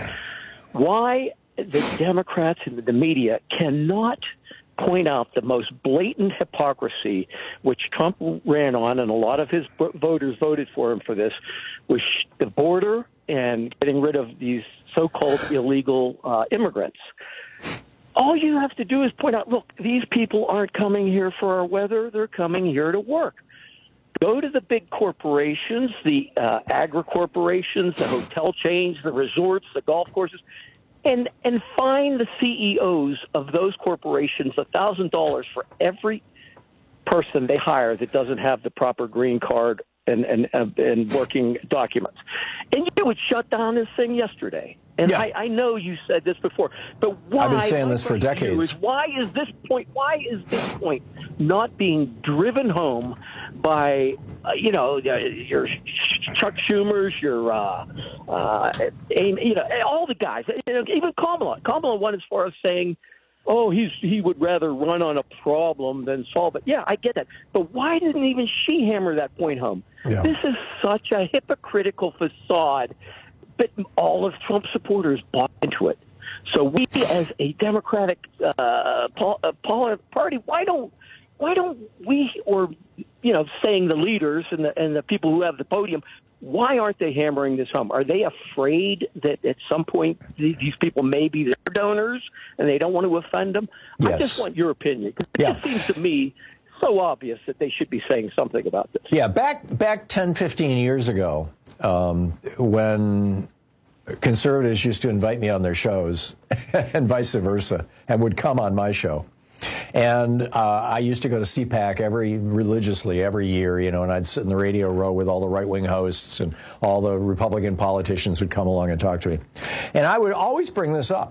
why the Democrats and the media cannot point out the most blatant hypocrisy, which Trump ran on, and a lot of his voters voted for him for this, was the border and getting rid of these so-called illegal uh, immigrants. All you have to do is point out, look, these people aren't coming here for our weather. They're coming here to work. Go to the big corporations, the uh, agri-corporations, the hotel chains, the resorts, the golf courses, and and find the C E Os of those corporations one thousand dollars for every person they hire that doesn't have the proper green card and, and, and working documents. And you would shut down this thing yesterday. And yeah. I, I know you said this before, but why? I've been saying this for decades. Is why is this point? Why is this point not being driven home by, uh, you know, your Chuck Schumer's, your, uh, uh, you know, all the guys, even Kamala. Kamala went as far as saying, "Oh, he's he would rather run on a problem than solve it." Yeah, I get that, but why didn't even she hammer that point home? Yeah. This is such a hypocritical facade. But all of Trump's supporters bought into it. So we, as a Democratic uh, party, why don't why don't we, or you know, saying the leaders and the and the people who have the podium, why aren't they hammering this home? Are they afraid that at some point these people may be their donors and they don't want to offend them? Yes. I just want your opinion. It yeah. just seems to me so obvious that they should be saying something about this. Yeah, back back ten, fifteen years ago, um, when conservatives used to invite me on their shows and vice versa, and would come on my show. And uh, I used to go to C PAC every religiously every year, you know, and I'd sit in the radio row with all the right-wing hosts, and all the Republican politicians would come along and talk to me. And I would always bring this up.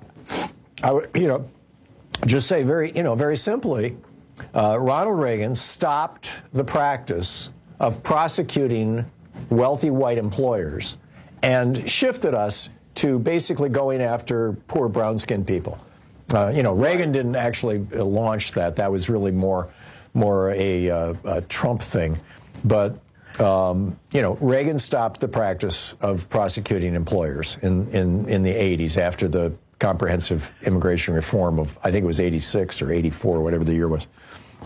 I would, you know, just say very, you know, very simply, Uh, Ronald Reagan stopped the practice of prosecuting wealthy white employers and shifted us to basically going after poor brown-skinned people. Uh, you know, Reagan didn't actually launch that. That was really more, more a, uh, a Trump thing. But, um, you know, Reagan stopped the practice of prosecuting employers in, in, in the eighties after the comprehensive immigration reform of, I think it was eighty-six or eighty-four, whatever the year was.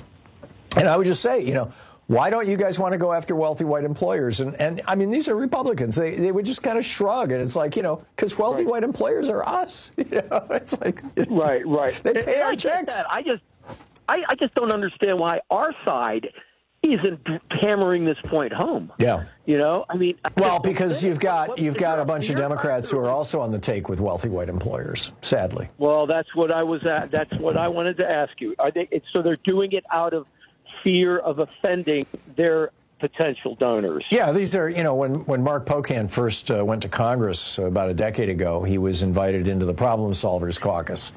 And I would just say, you know, why don't you guys want to go after wealthy white employers? And, and I mean, these are Republicans. They they would just kind of shrug. And it's like, you know, because wealthy right. white employers are us. You know, it's like, you know, right, right. They pay and our I checks. That. I just, I, I just don't understand why our side isn't hammering this point home. Yeah. You know, I mean, well, because you've got you've got a bunch of Democrats who are also on the take with wealthy white employers, sadly. Well, that's what I was at. That's what I wanted to ask you. Are they? It's, so they're doing it out of fear of offending their potential donors. Yeah, these are, you know, when, when Mark Pocan first uh, went to Congress about a decade ago, he was invited into the Problem Solvers Caucus.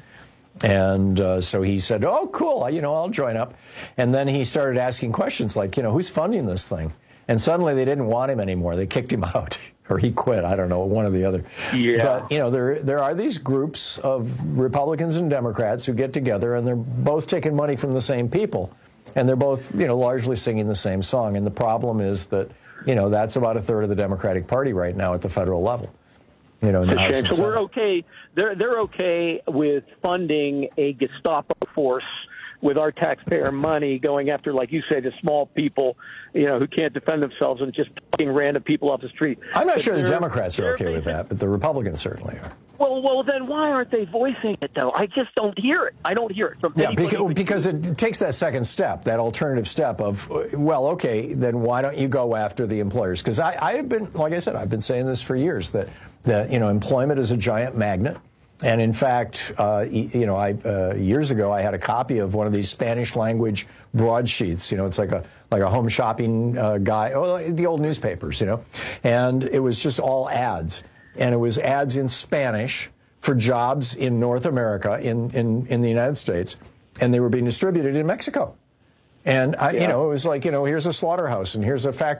And uh, so he said, oh, cool, you know, I'll join up. And then he started asking questions like, you know, who's funding this thing? And suddenly they didn't want him anymore. They kicked him out. Or he quit. I don't know, one or the other. Yeah. But, you know, there there are these groups of Republicans and Democrats who get together, and they're both taking money from the same people. And they're both, you know, largely singing the same song. And the problem is that, you know, that's about a third of the Democratic Party right now at the federal level. You know, in the House and so we're okay. They're they're okay with funding a Gestapo force with our taxpayer money going after, like you say, the small people, you know, who can't defend themselves and just picking random people off the street. I'm not but sure the Democrats are okay with that, but the Republicans certainly are. Well, well, then why aren't they voicing it, though? I just don't hear it. I don't hear it from yeah, anybody. Because, because it takes that second step, that alternative step of, well, okay, then why don't you go after the employers? Because I, I have been, like I said, I've been saying this for years, that, that you know, employment is a giant magnet. And in fact, uh, you know, I, uh, years ago, I had a copy of one of these Spanish language broadsheets. You know, it's like a like a home shopping uh, guy, oh, the old newspapers, you know, and it was just all ads. And it was ads in Spanish for jobs in North America, in, in, in the United States, and they were being distributed in Mexico. And, I, yeah. you know, it was like, you know, here's a slaughterhouse, and here's a factory,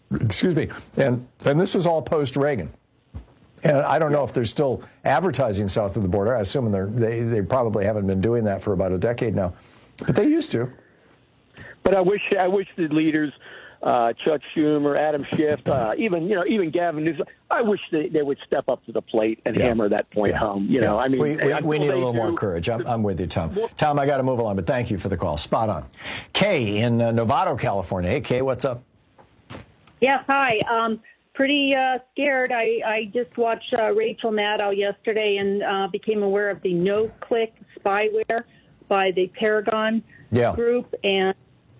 excuse me, and, and this was all post-Reagan. And I don't know if they're still advertising south of the border. I assume they're, they they probably haven't been doing that for about a decade now, but they used to. But I wish I wish the leaders, uh, Chuck Schumer, Adam Schiff, uh, even you know even Gavin Newsom, I wish they, they would step up to the plate and Yeah. hammer that point Yeah. home. You Yeah. know, I mean, we, we, until we need a they little do- more courage. I'm, I'm with you, Tom. Tom, I got to move along, but thank you for the call. Spot on. Kay in uh, Novato, California. Hey, Kay, what's up? Yeah, hi. Um, pretty uh, scared. I, I just watched uh, Rachel Maddow yesterday and uh, became aware of the no-click spyware by the Paragon Yeah. group, and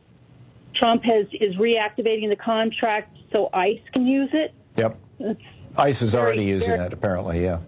Trump has is reactivating the contract so ICE can use it. Yep. It's ICE is already very using scary. it, apparently, yeah.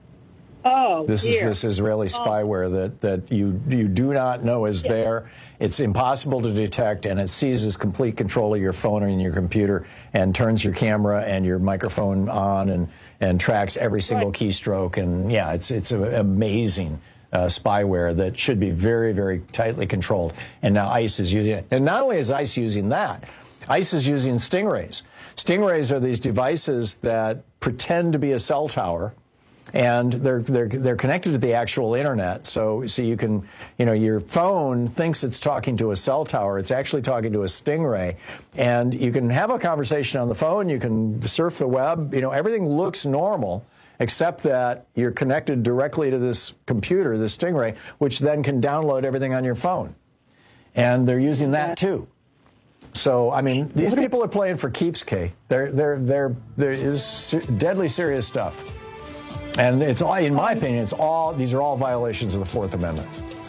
Oh, This is dear. this Israeli Oh. spyware that, that you you do not know is Yeah. there. It's impossible to detect, and it seizes complete control of your phone and your computer and turns your camera and your microphone on and, and tracks every single Right. keystroke. And yeah, it's it's a, amazing uh, spyware that should be very, very tightly controlled. And now ICE is using it. And not only is ICE using that, ICE is using Stingrays. Stingrays are these devices that pretend to be a cell tower, and they're they're they're connected to the actual internet. So so you can, you know, your phone thinks it's talking to a cell tower. It's actually talking to a Stingray, and you can have a conversation on the phone. You can surf the web. You know, everything looks normal, except that you're connected directly to this computer, this Stingray, which then can download everything on your phone, and they're using that too. So, I mean, these people are playing for keeps, Kay. They're, they're, they're, there is ser- deadly serious stuff. And it's all, in my opinion, it's all, these are all violations of the Fourth Amendment.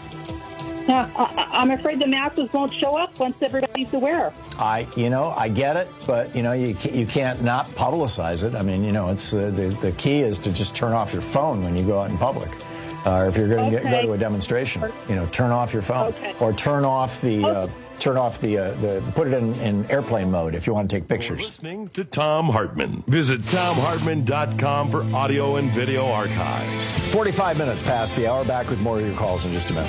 Yeah, I, I'm afraid the masses won't show up once everybody's aware. I, you know, I get it, but, you know, you, ca- you can't not publicize it. I mean, you know, it's uh, the, the key is to just turn off your phone when you go out in public. Or if you're going to Okay. go to a demonstration, you know, turn off your phone. Okay. Or turn off the, uh, turn off the, uh, the, put it in, in airplane mode if you want to take pictures. Listening to Tom Hartman. Visit tom hartman dot com for audio and video archives. forty-five minutes past the hour. Back with more of your calls in just a minute.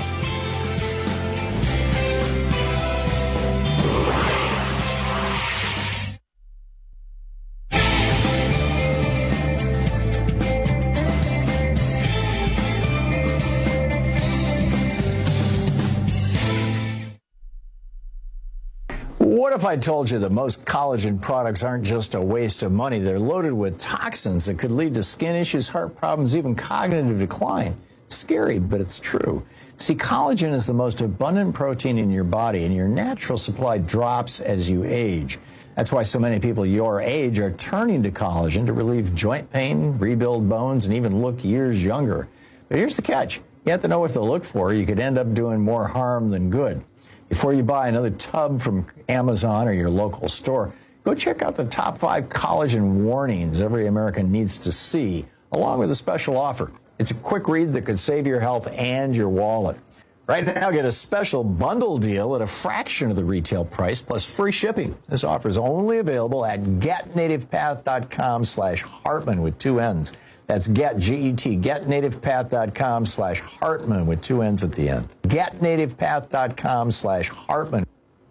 What if I told you that most collagen products aren't just a waste of money? They're loaded with toxins that could lead to skin issues, heart problems, even cognitive decline. Scary, but it's true. See, collagen is the most abundant protein in your body, and your natural supply drops as you age. That's why so many people your age are turning to collagen to relieve joint pain, rebuild bones, and even look years younger. But here's the catch. You have to know what to look for. You could end up doing more harm than good. Before you buy another tub from Amazon or your local store, go check out the top five collagen warnings every American needs to see, along with a special offer. It's a quick read that could save your health and your wallet. Right now, get a special bundle deal at a fraction of the retail price plus free shipping. This offer is only available at getnativepath.com slash Hartman with two N's. That's get, G E T, getnativepath.com slash Hartman with two N's at the end. Getnativepath.com slash Hartman.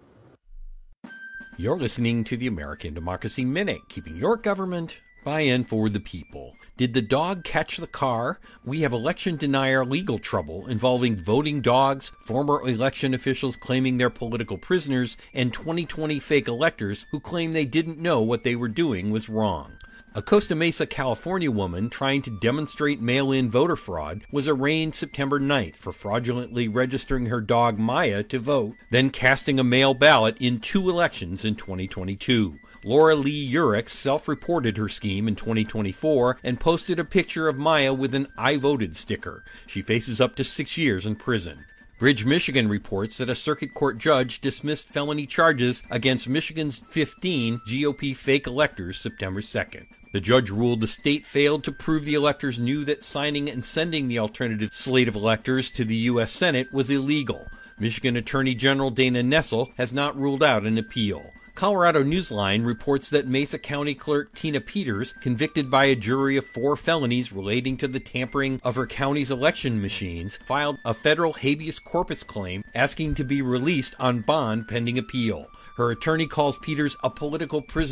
You're listening to the American Democracy Minute, keeping your government by and for the people. Did the dog catch the car? We have election denier legal trouble involving voting dogs, former election officials claiming they're political prisoners, and twenty twenty fake electors who claim they didn't know what they were doing was wrong. A Costa Mesa, California woman trying to demonstrate mail-in voter fraud was arraigned September ninth for fraudulently registering her dog Maya to vote, then casting a mail ballot in two elections in twenty twenty-two. Laura Lee Urich self-reported her scheme in twenty twenty-four and posted a picture of Maya with an I voted sticker. She faces up to six years in prison. Bridge, Michigan reports that a circuit court judge dismissed felony charges against Michigan's fifteen G O P fake electors September second. The judge ruled the state failed to prove the electors knew that signing and sending the alternative slate of electors to the U S Senate was illegal. Michigan Attorney General Dana Nessel has not ruled out an appeal. Colorado Newsline reports that Mesa County Clerk Tina Peters, convicted by a jury of four felonies relating to the tampering of her county's election machines, filed a federal habeas corpus claim asking to be released on bond pending appeal. Her attorney calls Peters a political prisoner.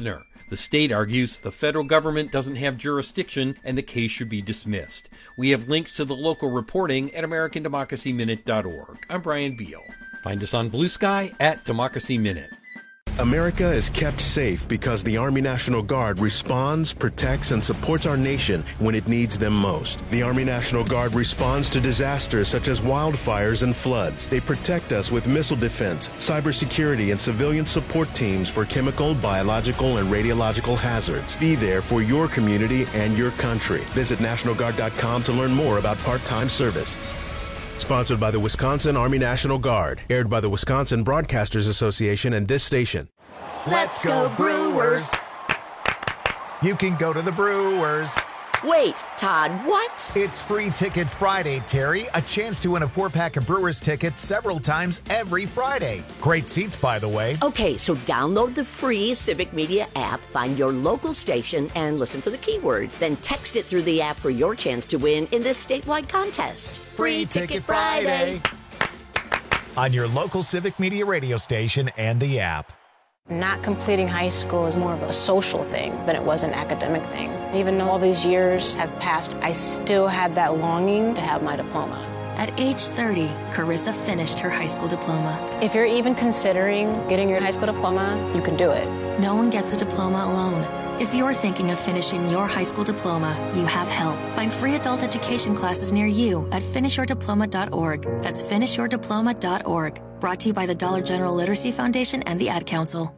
The state argues the federal government doesn't have jurisdiction and the case should be dismissed. We have links to the local reporting at American Democracy Minute dot org. I'm Brian Beal. Find us on Blue Sky at Democracy Minute. America is kept safe because the Army National Guard responds, protects, and supports our nation when it needs them most. The Army National Guard responds to disasters such as wildfires and floods. They protect us with missile defense, cybersecurity, and civilian support teams for chemical, biological, and radiological hazards. Be there for your community and your country. Visit National Guard dot com to learn more about part-time service. Sponsored by the Wisconsin Army National Guard. Aired by the Wisconsin Broadcasters Association and this station. Let's go Brewers! You can go to the Brewers. Wait, Todd, what? It's Free Ticket Friday, Terry. A chance to win a four-pack of Brewers tickets several times every Friday. Great seats, by the way. Okay, so download the free Civic Media app, find your local station, and listen for the keyword. Then text it through the app for your chance to win in this statewide contest. Free Ticket Friday. On your local Civic Media radio station and the app. Not completing high school is more of a social thing than it was an academic thing. Even though all these years have passed, I still had that longing to have my diploma. At age thirty, Carissa finished her high school diploma. If you're even considering getting your high school diploma, you can do it. No one gets a diploma alone. If you're thinking of finishing your high school diploma, you have help. Find free adult education classes near you at finish your diploma dot org. That's finish your diploma dot org. Brought to you by the Dollar General Literacy Foundation and the Ad Council.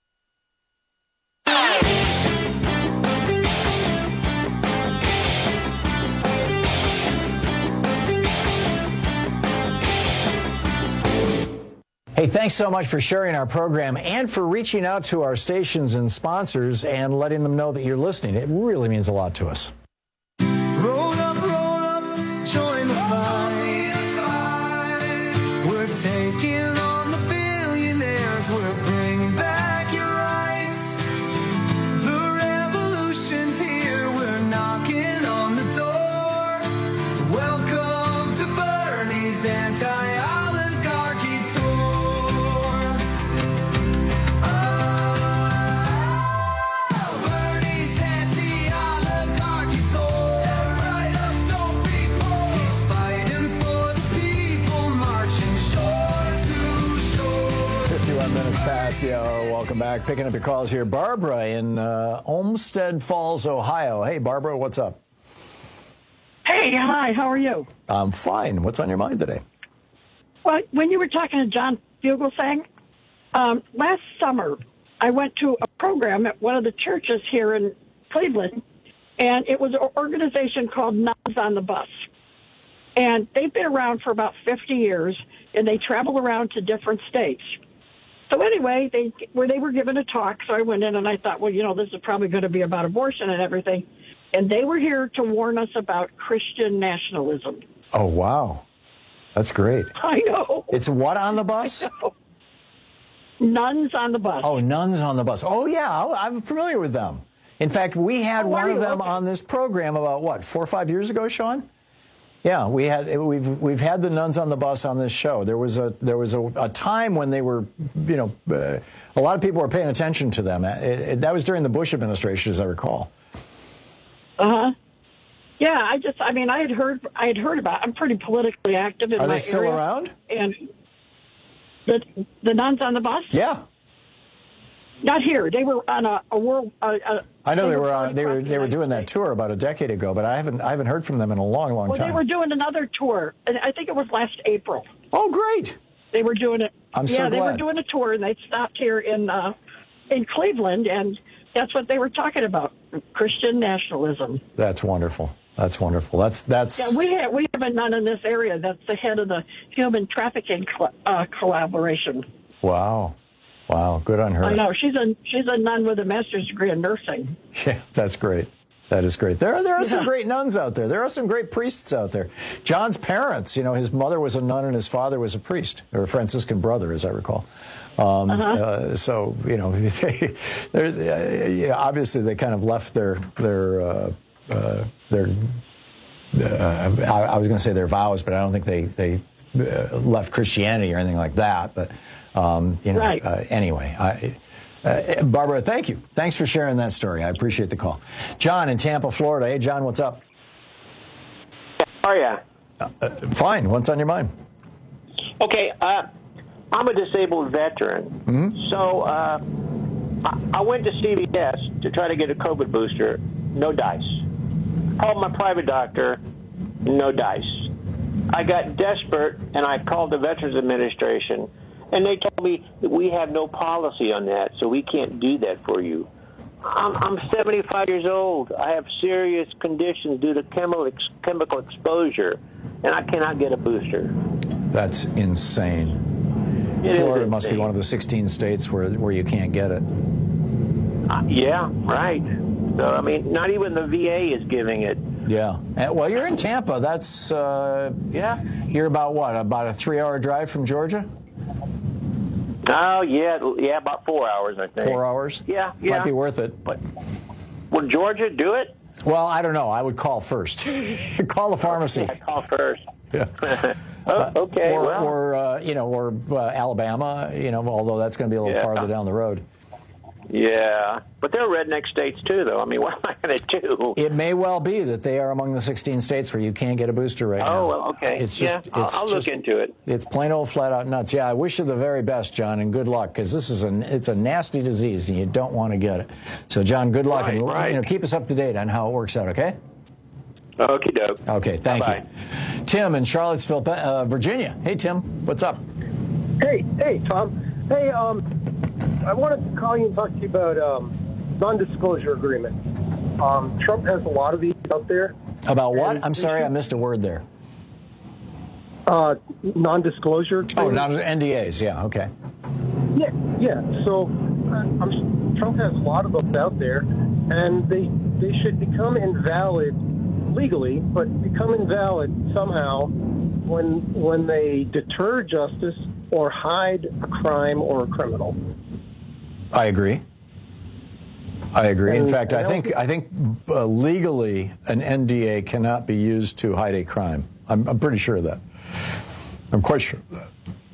Hey, thanks so much for sharing our program and for reaching out to our stations and sponsors and letting them know that you're listening. It really means a lot to us. Roll up, roll up, join the fight. We're taking on the billionaires. We're bringing back your rights. The revolution's here. We're knocking on the door. Welcome to Bernie's anti-oligarchy tour. Minutes past the hour. Welcome back. Picking up your calls here. Barbara in uh, Olmsted Falls, Ohio. Hey, Barbara, what's up? Hey, hi, how are you? I'm fine. What's on your mind today? Well, when you were talking to John Fugelsang, um, last summer I went to a program at one of the churches here in Cleveland, and it was an organization called Nuns on the Bus. And they've been around for about fifty years, and they travel around to different states. So anyway, they where they were given a talk, so I went in and I thought, well, you know, this is probably going to be about abortion and everything. And they were here to warn us about Christian nationalism. Oh, wow. That's great. I know. It's what on the bus? Nuns on the bus. Oh, Nuns on the Bus. Oh, yeah, I'm familiar with them. In fact, we had oh, one of you? them okay. on this program about, what, four or five years ago, Sean? Yeah, we had we've we've had the Nuns on the Bus on this show. There was a there was a, a time when they were, you know, uh, a lot of people were paying attention to them. It, it, that was during the Bush administration, as I recall. Uh huh. Yeah, I just I mean I had heard I had heard about. I'm pretty politically active in Are my they still area, around? And the the Nuns on the Bus. Yeah. Not here. They were on a, a world. A, a, I know they were on, they were they were doing that tour about a decade ago, but I haven't I haven't heard from them in a long, long well, time. they were doing another tour, and I think it was last April. Oh, great! They were doing it. I'm yeah, so they were glad. doing a tour, and they stopped here in uh, in Cleveland, and that's what they were talking about: Christian nationalism. That's wonderful. That's wonderful. That's that's. Yeah, we have we have a nun in this area. That's the head of the human trafficking cl- uh, collaboration. Wow. Wow, good on her. I know she's a she's a nun with a master's degree in nursing. Yeah, that's great. That is great. There are there are some Yeah. great nuns out there. There are some great priests out there. John's parents, you know, his mother was a nun and his father was a priest, or a Franciscan brother, as I recall. Um, Uh-huh. uh, so you know, they, they're, uh, yeah, obviously they kind of left their their uh, uh, their. Uh, I, I was going to say their vows, but I don't think they they uh, left Christianity or anything like that. But um, you know, Right. uh, anyway, I. Uh, Barbara, thank you. Thanks for sharing that story. I appreciate the call. John in Tampa, Florida. Hey, John, what's up? How are you? Uh, uh, fine. What's on your mind? Okay, uh, I'm a disabled veteran. Mm-hmm. So uh, I, I went to C V S to try to get a COVID booster. No dice. Called my private doctor. No dice. I got desperate, and I called the Veterans Administration, and they told me that we have no policy on that, so we can't do that for you. I'm, I'm seventy-five years old. I have serious conditions due to chemical, ex- chemical exposure, and I cannot get a booster. That's insane. It Florida is must be insane. one of the sixteen states where, where you can't get it. Uh, yeah, right. So, I mean, not even the V A is giving it. Yeah. And, well, you're in Tampa. That's, uh, yeah. You're about what, about a three-hour drive from Georgia? Oh, yeah, yeah, about four hours, I think. Four hours? Yeah, yeah. Might be worth it. But would Georgia do it? Well, I don't know. I would call first. Call the pharmacy. Yeah, call first. Yeah. oh, okay, or, well. or uh, you know, or uh, Alabama, you know, although that's going to be a little Yeah. farther down the road. Yeah, but they're redneck states, too, though. I mean, what am I going to do? It may well be that they are among the sixteen states where you can't get a booster right now. Oh, well, okay. It's just, yeah, I'll, it's I'll just, look into it. It's plain old flat out nuts. Yeah, I wish you the very best, John, and good luck, because this is a, it's a nasty disease, and you don't want to get it. So, John, good luck, Right, and right. you know, keep us up to date on how it works out, okay? Okie doke. Okay, thank Bye-bye. you. Tim in Charlottesville, uh, Virginia. Hey, Tim, what's up? Hey, hey, Tom. Hey, um, I wanted to call you and talk to you about um, non-disclosure agreements. Um, Trump has a lot of these out there. About what? I'm sorry, I missed a word there. Uh, non-disclosure Oh, agreements. non N D As, yeah, okay. Yeah, yeah. So uh, I'm, Trump has a lot of those out there, and they they should become invalid legally, but become invalid somehow when when they deter justice or hide a crime or a criminal. I agree. I agree. In And- fact, and I think I think uh, legally an N D A cannot be used to hide a crime. I'm, I'm pretty sure of that. I'm quite sure of that.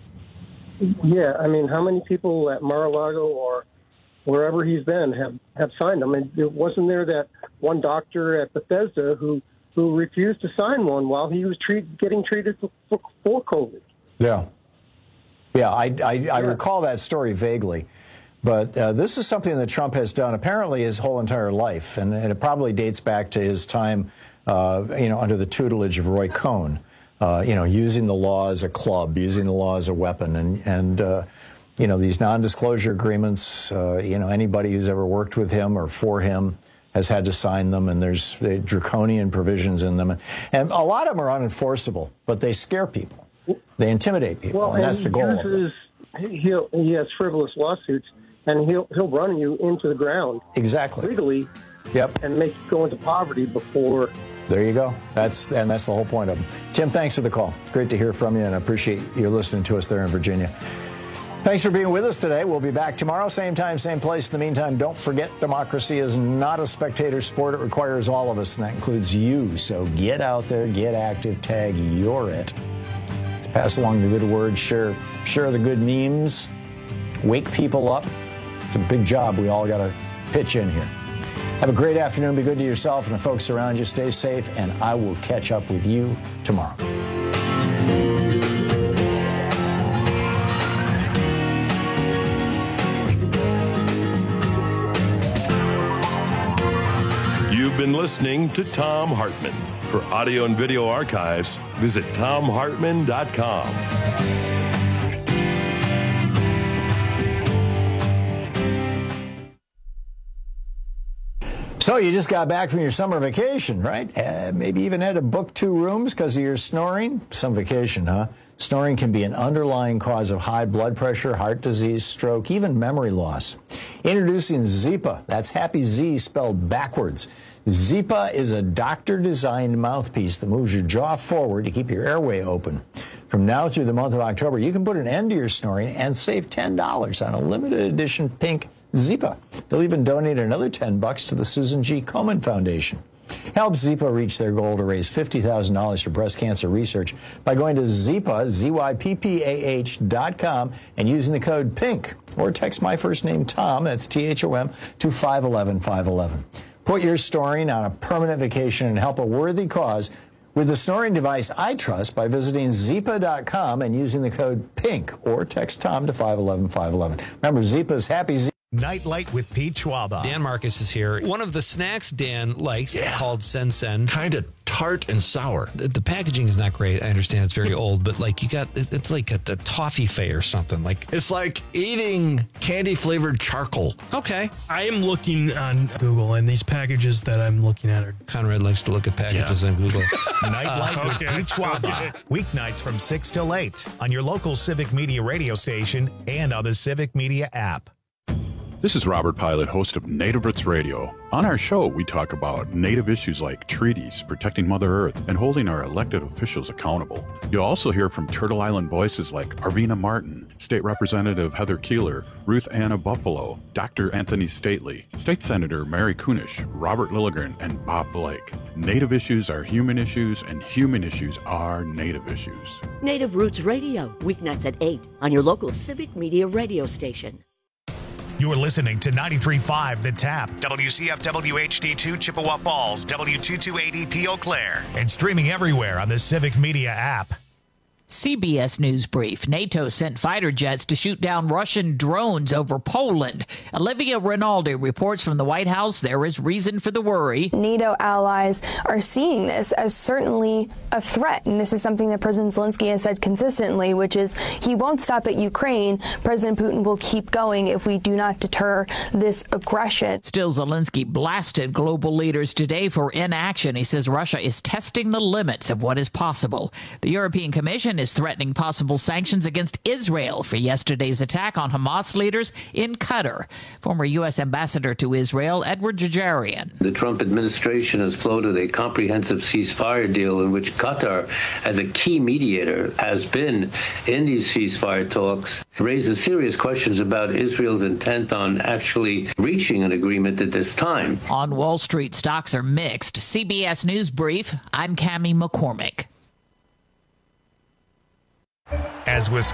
Yeah, I mean, how many people at Mar-a-Lago or wherever he's been have, have signed them? I mean, it wasn't there that one doctor at Bethesda who who refused to sign one while he was treat, getting treated for, for, for COVID. Yeah. Yeah, I, I, I recall that story vaguely. But uh, this is something that Trump has done apparently his whole entire life, and, and it probably dates back to his time, uh, you know, under the tutelage of Roy Cohn, uh, you know, using the law as a club, using the law as a weapon, and, and uh, you know, these non-disclosure agreements, uh, you know, anybody who's ever worked with him or for him has had to sign them, and there's draconian provisions in them. And a lot of them are unenforceable, but they scare people. They intimidate people, Well, and that's he the goal of it. uses, he'll, he has frivolous lawsuits, and he'll he'll run you into the ground Exactly. legally. Yep. And make you go into poverty before. There you go. That's and that's the whole point of them. Tim, thanks for the call. Great to hear from you, and I appreciate you listening to us there in Virginia. Thanks for being with us today. We'll be back tomorrow, same time, same place. In the meantime, don't forget, democracy is not a spectator sport. It requires all of us, and that includes you. So get out there, get active, tag you're it. Pass along the good word, share, share the good memes, wake people up. It's a big job we all got to pitch in here. Have a great afternoon. Be good to yourself and the folks around you. Stay safe, and I will catch up with you tomorrow. You've been listening to Thom Hartmann. For audio and video archives, visit thom hartmann dot com. So you just got back from your summer vacation, right? Uh, maybe even had to book two rooms because of your snoring? Some vacation, huh? Snoring can be an underlying cause of high blood pressure, heart disease, stroke, even memory loss. Introducing Zypa. That's Happy Z spelled backwards. Zypa is a doctor-designed mouthpiece that moves your jaw forward to keep your airway open. From now through the month of October, you can put an end to your snoring and save ten dollars on a limited edition pink Zypa. They'll even donate another ten bucks to the Susan G. Komen Foundation. Help Zipa reach their goal to raise fifty thousand dollars for breast cancer research by going to Zipa, Z Y P P A H dot com and using the code PINK, or text my first name, Tom, that's T H O M, to five one one five one one. Put your snoring on a permanent vacation and help a worthy cause with the snoring device I trust by visiting Zipa dot com and using the code PINK, or text Tom to five one one five one one. Remember, Zipa's happy Zipa. Nightlight with Pete Schwaba. Dan Marcus is here. One of the snacks Dan likes yeah. called Sen Sen. Kind of tart and sour. The, the packaging is not great. I understand it's very old, but like you got, it's like a, a toffee fay or something. Like It's like eating candy-flavored charcoal. Okay. I am looking on Google, and these packages that I'm looking at are... Conrad likes to look at packages yeah. on Google. Nightlight uh, with okay. Pete Schwaba. Weeknights from six till eight on your local Civic Media radio station and on the Civic Media app. This is Robert Pilot, host of Native Roots Radio. On our show, we talk about Native issues like treaties, protecting Mother Earth, and holding our elected officials accountable. You'll also hear from Turtle Island voices like Arvina Martin, State Representative Heather Keeler, Ruth Anna Buffalo, Doctor Anthony Stately, State Senator Mary Kunish, Robert Lilligren, and Bob Blake. Native issues are human issues, and human issues are Native issues. Native Roots Radio, weeknights at eight on your local Civic Media radio station. You're listening to ninety-three point five The Tap, W C F W H D two Chippewa Falls, W two two eight E P Eau Claire, and streaming everywhere on the Civic Media app. C B S News Brief. NATO sent fighter jets to shoot down Russian drones over Poland. Olivia Rinaldi reports from the White House there is reason for the worry. NATO allies are seeing this as certainly a threat, and this is something that President Zelensky has said consistently, which is he won't stop at Ukraine. President Putin will keep going if we do not deter this aggression. Still, Zelensky blasted global leaders today for inaction. He says Russia is testing the limits of what is possible. The European Commission is threatening possible sanctions against Israel for yesterday's attack on Hamas leaders in Qatar. Former U S Ambassador to Israel, Edward Jajarian. The Trump administration has floated a comprehensive ceasefire deal in which Qatar, as a key mediator, has been in these ceasefire talks, raises serious questions about Israel's intent on actually reaching an agreement at this time. On Wall Street, stocks are mixed. C B S News Brief, I'm Cammie McCormick. As Wisconsin